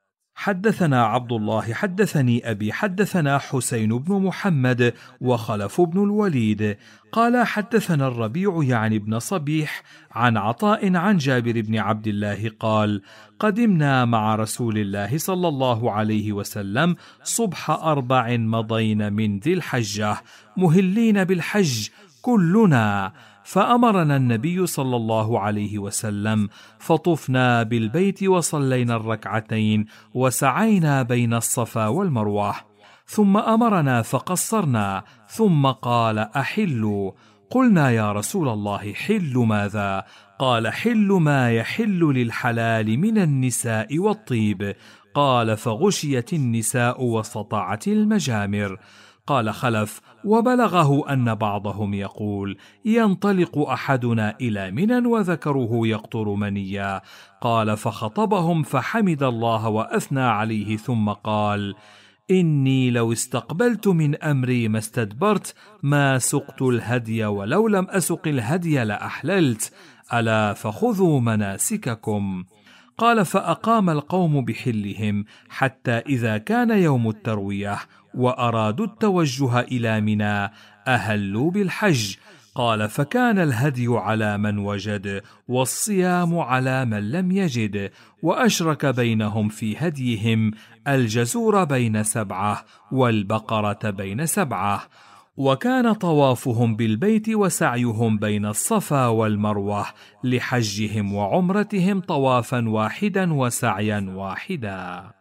حدثنا عبد الله حدثني أبي حدثنا حسين بن محمد وخلف بن الوليد قال: حدثنا الربيع يعني بن صبيح عن عطاء عن جابر بن عبد الله قال: قدمنا مع رسول الله صلى الله عليه وسلم صبح أربع مضين من ذي الحجة مهلين بالحج كلنا، فأمرنا النبي صلى الله عليه وسلم، فطفنا بالبيت وصلينا الركعتين وسعينا بين الصفا والمروة، ثم أمرنا فقصرنا، ثم قال: أحلوا. قلنا: يا رسول الله، حل ماذا؟ قال: حل ما يحل للحلال من النساء والطيب. قال: فغشيت النساء وسطعت المجامر. قال خلف: وبلغه أن بعضهم يقول: ينطلق أحدنا إلى منى وذكره يقطر منيا. قال: فخطبهم فحمد الله وأثنى عليه، ثم قال: إني لو استقبلت من أمري ما استدبرت، ما سقت الهدي ولو لم أسق الهدي لأحللت، ألا فخذوا مناسككم. قال فأقام القوم بحلهم حتى إذا كان يوم التروية وأرادوا التوجه إلى منى أهلوا بالحج. قال فكان الهدي على من وجد والصيام على من لم يجد، وأشرك بينهم في هديهم الجزور بين سبعة والبقرة بين سبعة. وكان طوافهم بالبيت وسعيهم بين الصفا والمروة لحجهم وعمرتهم طوافا واحدا وسعيا واحدا.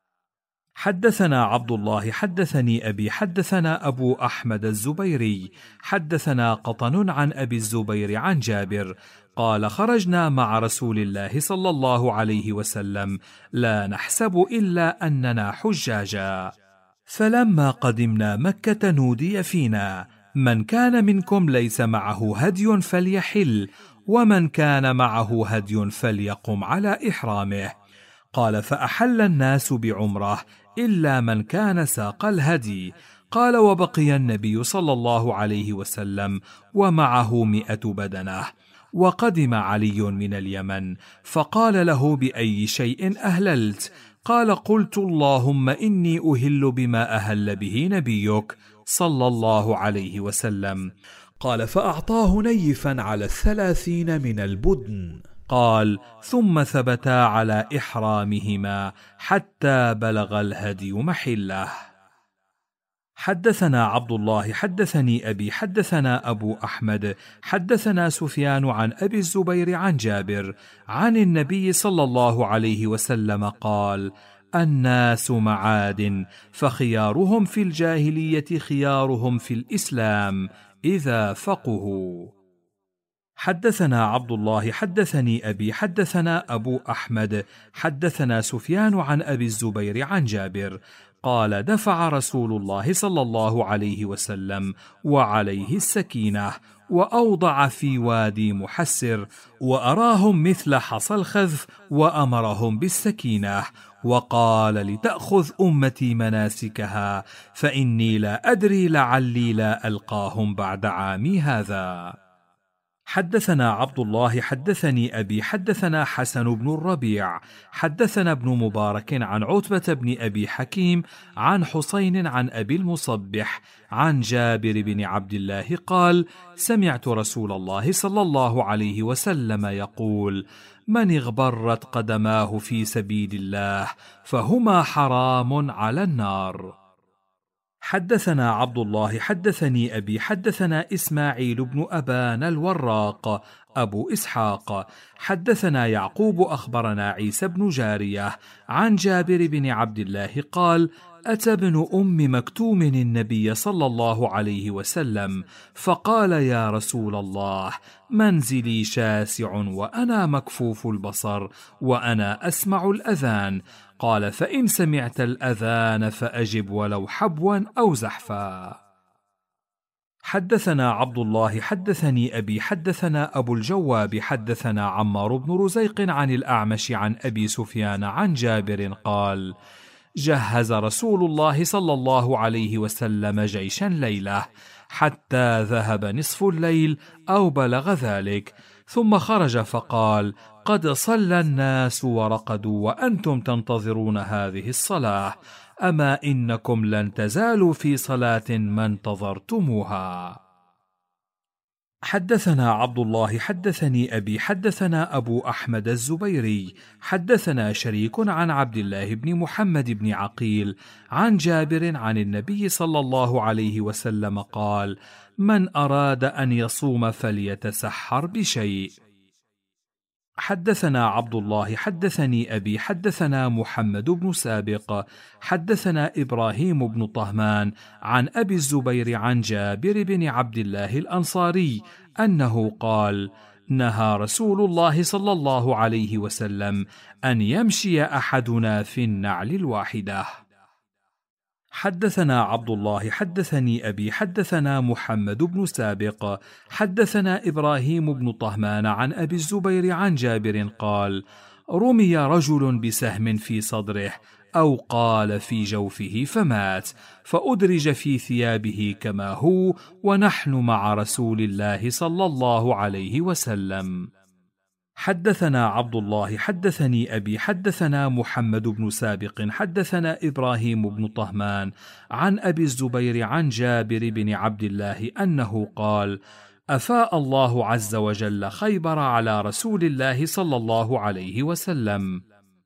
حدثنا عبد الله حدثني أبي حدثنا أبو أحمد الزبيري حدثنا قطن عن أبي الزبير عن جابر قال خرجنا مع رسول الله صلى الله عليه وسلم لا نحسب إلا أننا حجاجا، فلما قدمنا مكة نودي فينا من كان منكم ليس معه هدي فليحل، ومن كان معه هدي فليقم على إحرامه. قال فأحل الناس بعمره إلا من كان ساق الهدي. قال وبقي النبي صلى الله عليه وسلم ومعه مئة بدنة. وقدم علي من اليمن فقال له بأي شيء أهللت؟ قال قلت اللهم إني أهل بما أهل به نبيك صلى الله عليه وسلم. قال فأعطاه نيفا على الثلاثين من البدن. قال ثم ثبتا على إحرامهما حتى بلغ الهدي محله. حدثنا عبد الله حدثني أبي حدثنا أبو أحمد حدثنا سفيان عن أبي الزبير عن جابر عن النبي صلى الله عليه وسلم قال الناس معاد، فخيارهم في الجاهلية خيارهم في الإسلام إذا فقهوا. حدثنا عبد الله حدثني أبي حدثنا أبو أحمد حدثنا سفيان عن أبي الزبير عن جابر قال دفع رسول الله صلى الله عليه وسلم وعليه السكينة وأوضع في وادي محسر وأراهم مثل حصى الخذف وأمرهم بالسكينة وقال لتأخذ أمتي مناسكها فإني لا أدري لعلي لا ألقاهم بعد عامي هذا. حدثنا عبد الله حدثني أبي حدثنا حسن بن الربيع حدثنا ابن مبارك عن عتبة بن أبي حكيم عن حسين عن أبي المصبح عن جابر بن عبد الله قال سمعت رسول الله صلى الله عليه وسلم يقول من اغبرت قدماه في سبيل الله فهما حرام على النار. حدثنا عبد الله حدثني أبي حدثنا إسماعيل بن أبان الوراق أبو إسحاق حدثنا يعقوب أخبرنا عيسى بن جارية عن جابر بن عبد الله قال أتى ابن أم مكتوم النبي صلى الله عليه وسلم فقال يا رسول الله منزلي شاسع وأنا مكفوف البصر وأنا أسمع الأذان. قال فإن سمعت الأذان فأجب ولو حبوا أو زحفا. حدثنا عبد الله حدثني أبي حدثنا أبو الجواب حدثنا عمار بن رزيق عن الأعمش عن أبي سفيان عن جابر قال جهز رسول الله صلى الله عليه وسلم جيشا ليلة حتى ذهب نصف الليل أو بلغ ذلك، ثم خرج فقال قد صلى الناس ورقدوا وأنتم تنتظرون هذه الصلاة، أما إنكم لن تزالوا في صلاة ما انتظرتموها. حدثنا عبد الله حدثني أبي حدثنا أبو أحمد الزبيري حدثنا شريك عن عبد الله بن محمد بن عقيل عن جابر عن النبي صلى الله عليه وسلم قال من أراد أن يصوم فليتسحر بشيء. حدثنا عبد الله حدثني أبي حدثنا محمد بن سابق حدثنا إبراهيم بن طهمان عن أبي الزبير عن جابر بن عبد الله الأنصاري أنه قال نهى رسول الله صلى الله عليه وسلم أن يمشي أحدنا في النعل الواحدة. حدثنا عبد الله حدثني أبي حدثنا محمد بن سابق حدثنا إبراهيم بن طهمان عن أبي الزبير عن جابر قال رمي رجل بسهم في صدره أو قال في جوفه فمات، فأدرج في ثيابه كما هو، ونحن مع رسول الله صلى الله عليه وسلم. حدثنا عبد الله حدثني أبي حدثنا محمد بن سابق حدثنا إبراهيم بن طهمان عن أبي الزبير عن جابر بن عبد الله أنه قال: أفاء الله عز وجل خيبر على رسول الله صلى الله عليه وسلم،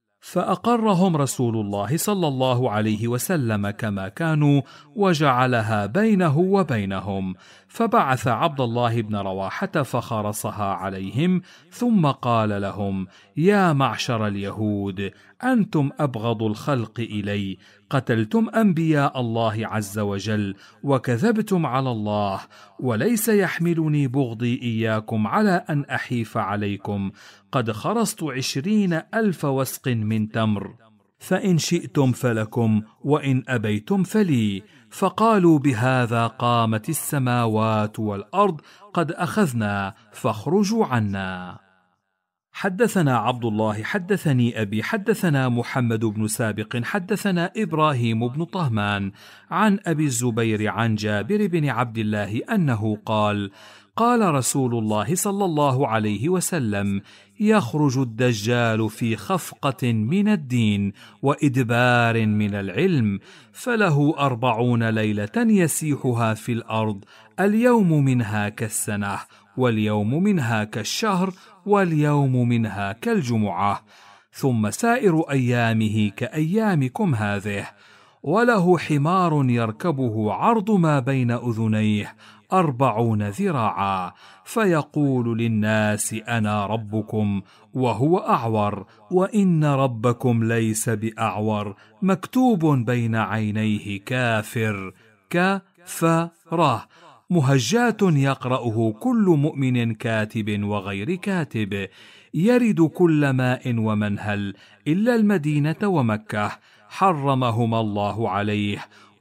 فأقرهم رسول الله صلى الله عليه وسلم كما كانوا، وجعلها بينه وبينهم، فبعث عبد الله بن رواحة فخرصها عليهم، ثم قال لهم: يا معشر اليهود، أنتم أبغض الخلق إلي، قتلتم أنبياء الله عز وجل، وكذبتم على الله، وليس يحملني بغضي إياكم على أن أحيف عليكم، قد خرصت عشرين ألف وسق من تمر، فإن شئتم فلكم، وإن أبيتم فلي. فقالوا: بهذا قامت السماوات والأرض، قد أخذنا، فاخرجوا عنا. حدثنا عبد الله حدثني أبي حدثنا محمد بن سابق حدثنا إبراهيم بن طهمان عن أبي الزبير عن جابر بن عبد الله أنه قال: قال رسول الله صلى الله عليه وسلم: يخرج الدجال في خفقة من الدين وإدبار من العلم، فله أربعون ليلة يسيحها في الأرض، اليوم منها كالسنة، واليوم منها كالشهر، واليوم منها كالجمعة، ثم سائر أيامه كأيامكم هذه. وله حمار يركبه عرض ما بين أذنيه أربعون ذراعا، فيقول للناس: أنا ربكم، وهو أعور، وإن ربكم ليس بأعور، مكتوب بين عينيه كافر، كفره، مهجات يقرأه كل مؤمن كاتب وغير كاتب، يرد كل ماء ومنهل إلا المدينة ومكة، حرمهما الله عليه،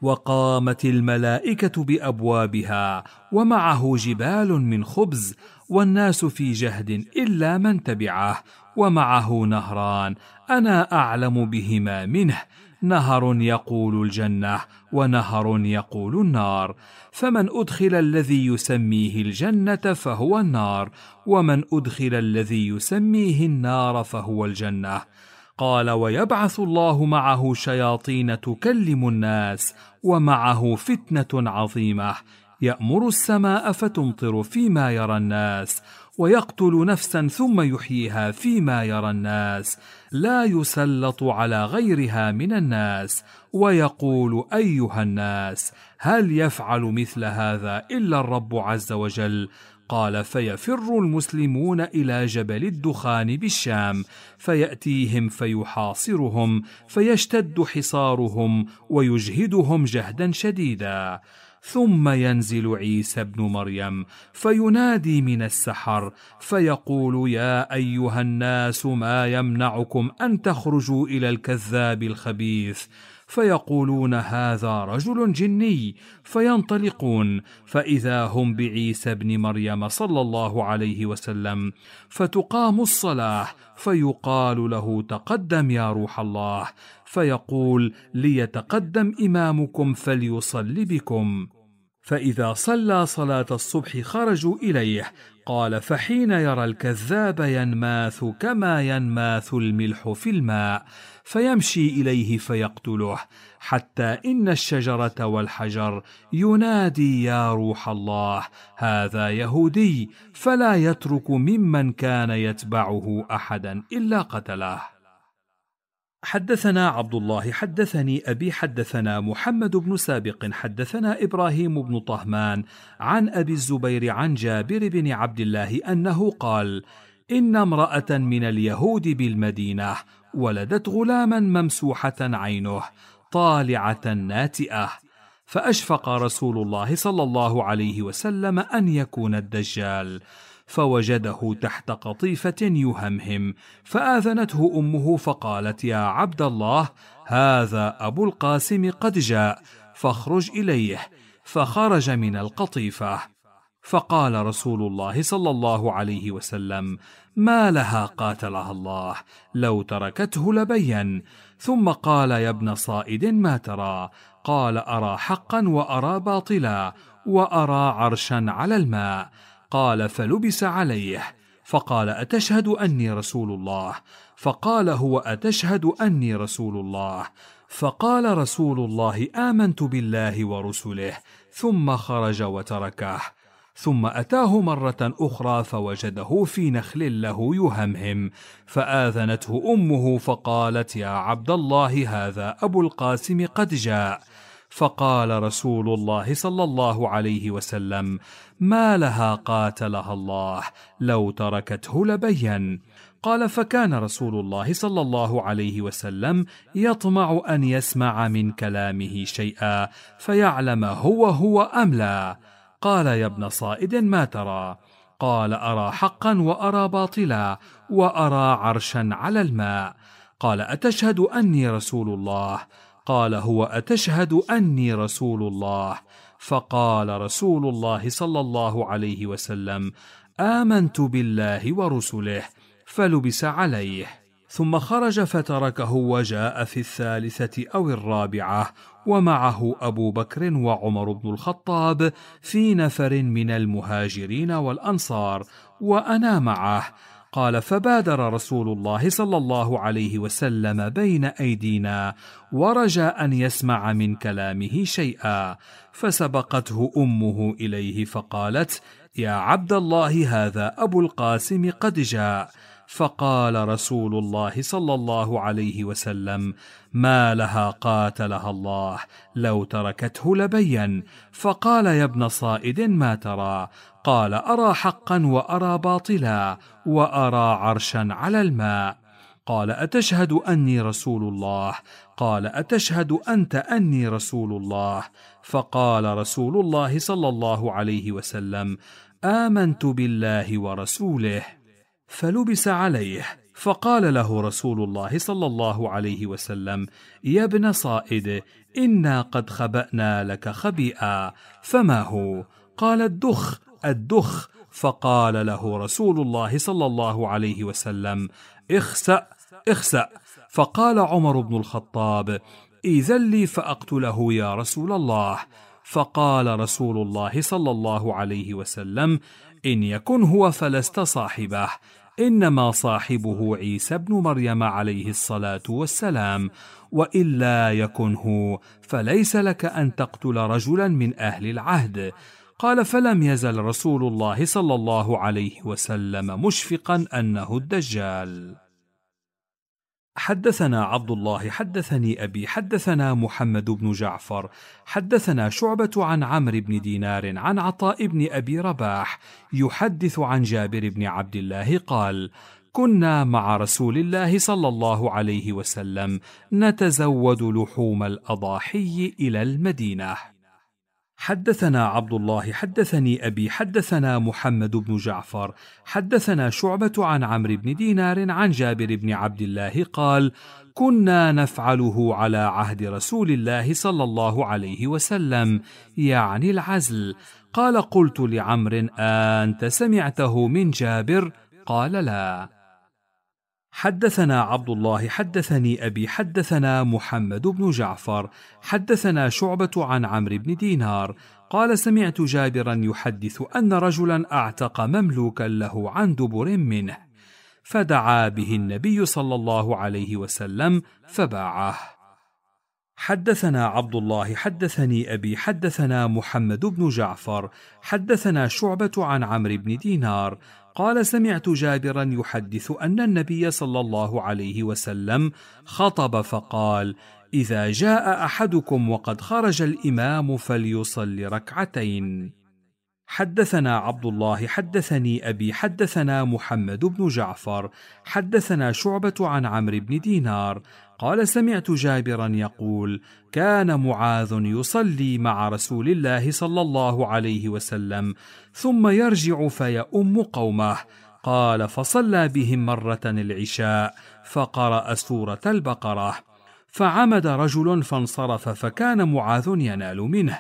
وقامت الملائكة بأبوابها، ومعه جبال من خبز، والناس في جهد إلا من تبعه، ومعه نهران أنا أعلم بهما منه، نهر يقول الجنة، ونهر يقول النار، فمن أدخل الذي يسميه الجنة فهو النار، ومن أدخل الذي يسميه النار فهو الجنة. قال: ويبعث الله معه شياطين تكلم الناس، ومعه فتنة عظيمة، يأمر السماء فتمطر فيما يرى الناس، ويقتل نفسا ثم يحييها فيما يرى الناس، لا يسلط على غيرها من الناس، ويقول: أيها الناس، هل يفعل مثل هذا إلا الرب عز وجل؟ قال: فيفر المسلمون إلى جبل الدخان بالشام، فيأتيهم فيحاصرهم، فيشتد حصارهم ويجهدهم جهدا شديدا، ثم ينزل عيسى ابن مريم فينادي من السحر فيقول: يا أيها الناس، ما يمنعكم أن تخرجوا إلى الكذاب الخبيث؟ فيقولون: هذا رجل جني، فينطلقون، فإذا هم بعيسى ابن مريم صلى الله عليه وسلم، فتقام الصلاة، فيقال له: تقدم يا روح الله، فيقول: ليتقدم إمامكم فليصلي بكم. فإذا صلى صلاة الصبح خرجوا إليه. قال: فحين يرى الكذاب ينماث كما ينماث الملح في الماء، فيمشي إليه فيقتله، حتى إن الشجرة والحجر ينادي: يا روح الله، هذا يهودي، فلا يترك ممن كان يتبعه أحدا إلا قتله. حدثنا عبد الله حدثني أبي حدثنا محمد بن سابق حدثنا إبراهيم بن طهمان عن أبي الزبير عن جابر بن عبد الله أنه قال: إن امرأة من اليهود بالمدينة ولدت غلاما ممسوحة عينه طالعة ناتئة، فأشفق رسول الله صلى الله عليه وسلم أن يكون الدجال، فوجده تحت قطيفة يهمهم، فآذنته أمه فقالت: يا عبد الله، هذا أبو القاسم قد جاء، فاخرج إليه. فخرج من القطيفة. فقال رسول الله صلى الله عليه وسلم: ما لها قاتلها الله، لو تركته لبين. ثم قال: يا ابن صائد ما ترى؟ قال: أرى حقا وأرى باطلا وأرى عرشا على الماء. قال: فلبس عليه، فقال: أتشهد أني رسول الله؟ فقال هو: أتشهد أني رسول الله؟ فقال رسول الله: آمنت بالله ورسله، ثم خرج وتركه. ثم أتاه مرة أخرى فوجده في نخل له يهمهم، فآذنته أمه فقالت: يا عبد الله، هذا أبو القاسم قد جاء. فقال رسول الله صلى الله عليه وسلم: ما لها قاتلها الله، لو تركته لبين. قال: فكان رسول الله صلى الله عليه وسلم يطمع أن يسمع من كلامه شيئا فيعلم هو هو أم لا. قال: يا ابن صائد ما ترى؟ قال: أرى حقا وأرى باطلا وأرى عرشا على الماء. قال: أتشهد أني رسول الله؟ قال: هو: أتشهد أني رسول الله؟ فقال رسول الله صلى الله عليه وسلم: آمنت بالله ورسله، فلبس عليه. ثم خرج فتركه وجاء في الثالثة أو الرابعة ومعه أبو بكر وعمر بن الخطاب في نفر من المهاجرين والأنصار وأنا معه. قال: فبادر رسول الله صلى الله عليه وسلم بين أيدينا ورجى أن يسمع من كلامه شيئا، فسبقته أمه إليه فقالت: يا عبد الله، هذا أبو القاسم قد جاء. فقال رسول الله صلى الله عليه وسلم: ما لها قاتلها الله، لو تركته لبين. فقال: يا ابن صائد ما ترى؟ قال: أرى حقا وأرى باطلا وأرى عرشا على الماء. قال: أتشهد أني رسول الله؟ قال: أتشهد أنت أني رسول الله؟ فقال رسول الله صلى الله عليه وسلم: آمنت بالله ورسوله، فلبس عليه. فقال له رسول الله صلى الله عليه وسلم: يا ابن صائد، إنا قد خبأنا لك خبيئا، فما هو؟ قال: الدخ الدخ. فقال له رسول الله صلى الله عليه وسلم: اخسأ اخسأ. فقال عمر بن الخطاب: إذن لي فأقتله يا رسول الله. فقال رسول الله صلى الله عليه وسلم: إن يكن هو فلست صاحبه، إنما صاحبه عيسى بن مريم عليه الصلاة والسلام، وإلا يكن هو فليس لك أن تقتل رجلا من أهل العهد. قال: فلم يزل رسول الله صلى الله عليه وسلم مشفقا أنه الدجال. حدثنا عبد الله حدثني أبي حدثنا محمد بن جعفر حدثنا شعبة عن عمرو بن دينار عن عطاء بن أبي رباح يحدث عن جابر بن عبد الله قال: كنا مع رسول الله صلى الله عليه وسلم نتزود لحوم الأضاحي إلى المدينة. حدثنا عبد الله حدثني أبي حدثنا محمد بن جعفر حدثنا شعبة عن عمرو بن دينار عن جابر بن عبد الله قال: كنا نفعله على عهد رسول الله صلى الله عليه وسلم، يعني العزل. قال: قلت لعمرو: أنت سمعته من جابر؟ قال: لا. حدثنا عبد الله حدثني أبي حدثنا محمد بن جعفر حدثنا شعبة عن عمرو بن دينار قال: سمعت جابرا يحدث أن رجلا أعتق مملوكا له عن دبر منه، فدعا به النبي صلى الله عليه وسلم فباعه. حدثنا عبد الله حدثني أبي حدثنا محمد بن جعفر حدثنا شعبة عن عمرو بن دينار قال: سمعت جابرا يحدث أن النبي صلى الله عليه وسلم خطب فقال: إذا جاء أحدكم وقد خرج الإمام فليصل ركعتين. حدثنا عبد الله حدثني أبي حدثنا محمد بن جعفر حدثنا شعبة عن عمرو بن دينار قال: سمعت جابرا يقول: كان معاذ يصلي مع رسول الله صلى الله عليه وسلم ثم يرجع فيؤم قومه. قال: فصلى بهم مرة العشاء فقرأ سورة البقرة، فعمد رجل فانصرف، فكان معاذ ينال منه،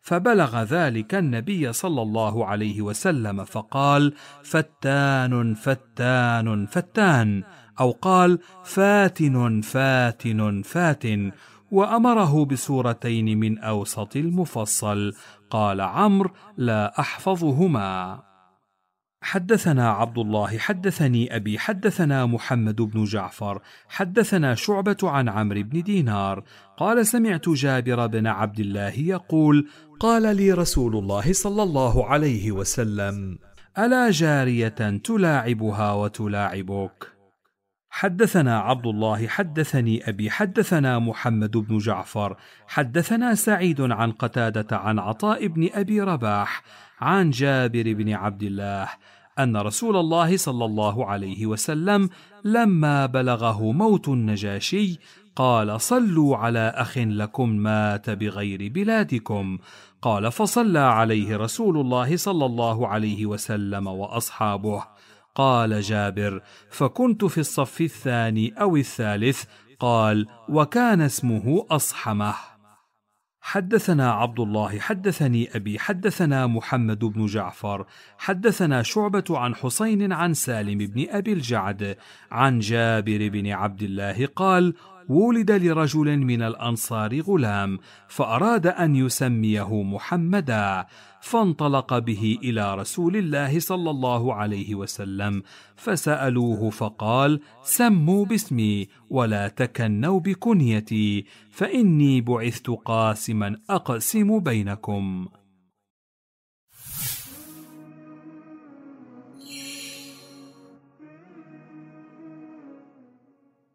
فبلغ ذلك النبي صلى الله عليه وسلم فقال: فتان فتان فتان، أو قال: فاتن فاتن فاتن، وأمره بسورتين من أوسط المفصل. قال عمرو: لا أحفظهما. حدثنا عبد الله حدثني أبي حدثنا محمد بن جعفر حدثنا شعبة عن عمرو بن دينار قال: سمعت جابر بن عبد الله يقول: قال لي رسول الله صلى الله عليه وسلم: ألا جارية تلاعبها وتلاعبك؟ حدثنا عبد الله حدثني أبي حدثنا محمد بن جعفر حدثنا سعيد عن قتادة عن عطاء بن أبي رباح عن جابر بن عبد الله أن رسول الله صلى الله عليه وسلم لما بلغه موت النجاشي قال: صلوا على أخ لكم مات بغير بلادكم. قال: فصلى عليه رسول الله صلى الله عليه وسلم وأصحابه. قال جابر: فكنت في الصف الثاني أو الثالث. قال: وكان اسمه أصحمه. حدثنا عبد الله حدثني أبي حدثنا محمد بن جعفر حدثنا شعبة عن حسين عن سالم بن أبي الجعد عن جابر بن عبد الله قال: ولد لرجل من الأنصار غلام فأراد أن يسميه محمدا، فانطلق به إلى رسول الله صلى الله عليه وسلم فسألوه فقال: سموا باسمي ولا تكنوا بكنيتي، فإني بعثت قاسما أقسم بينكم.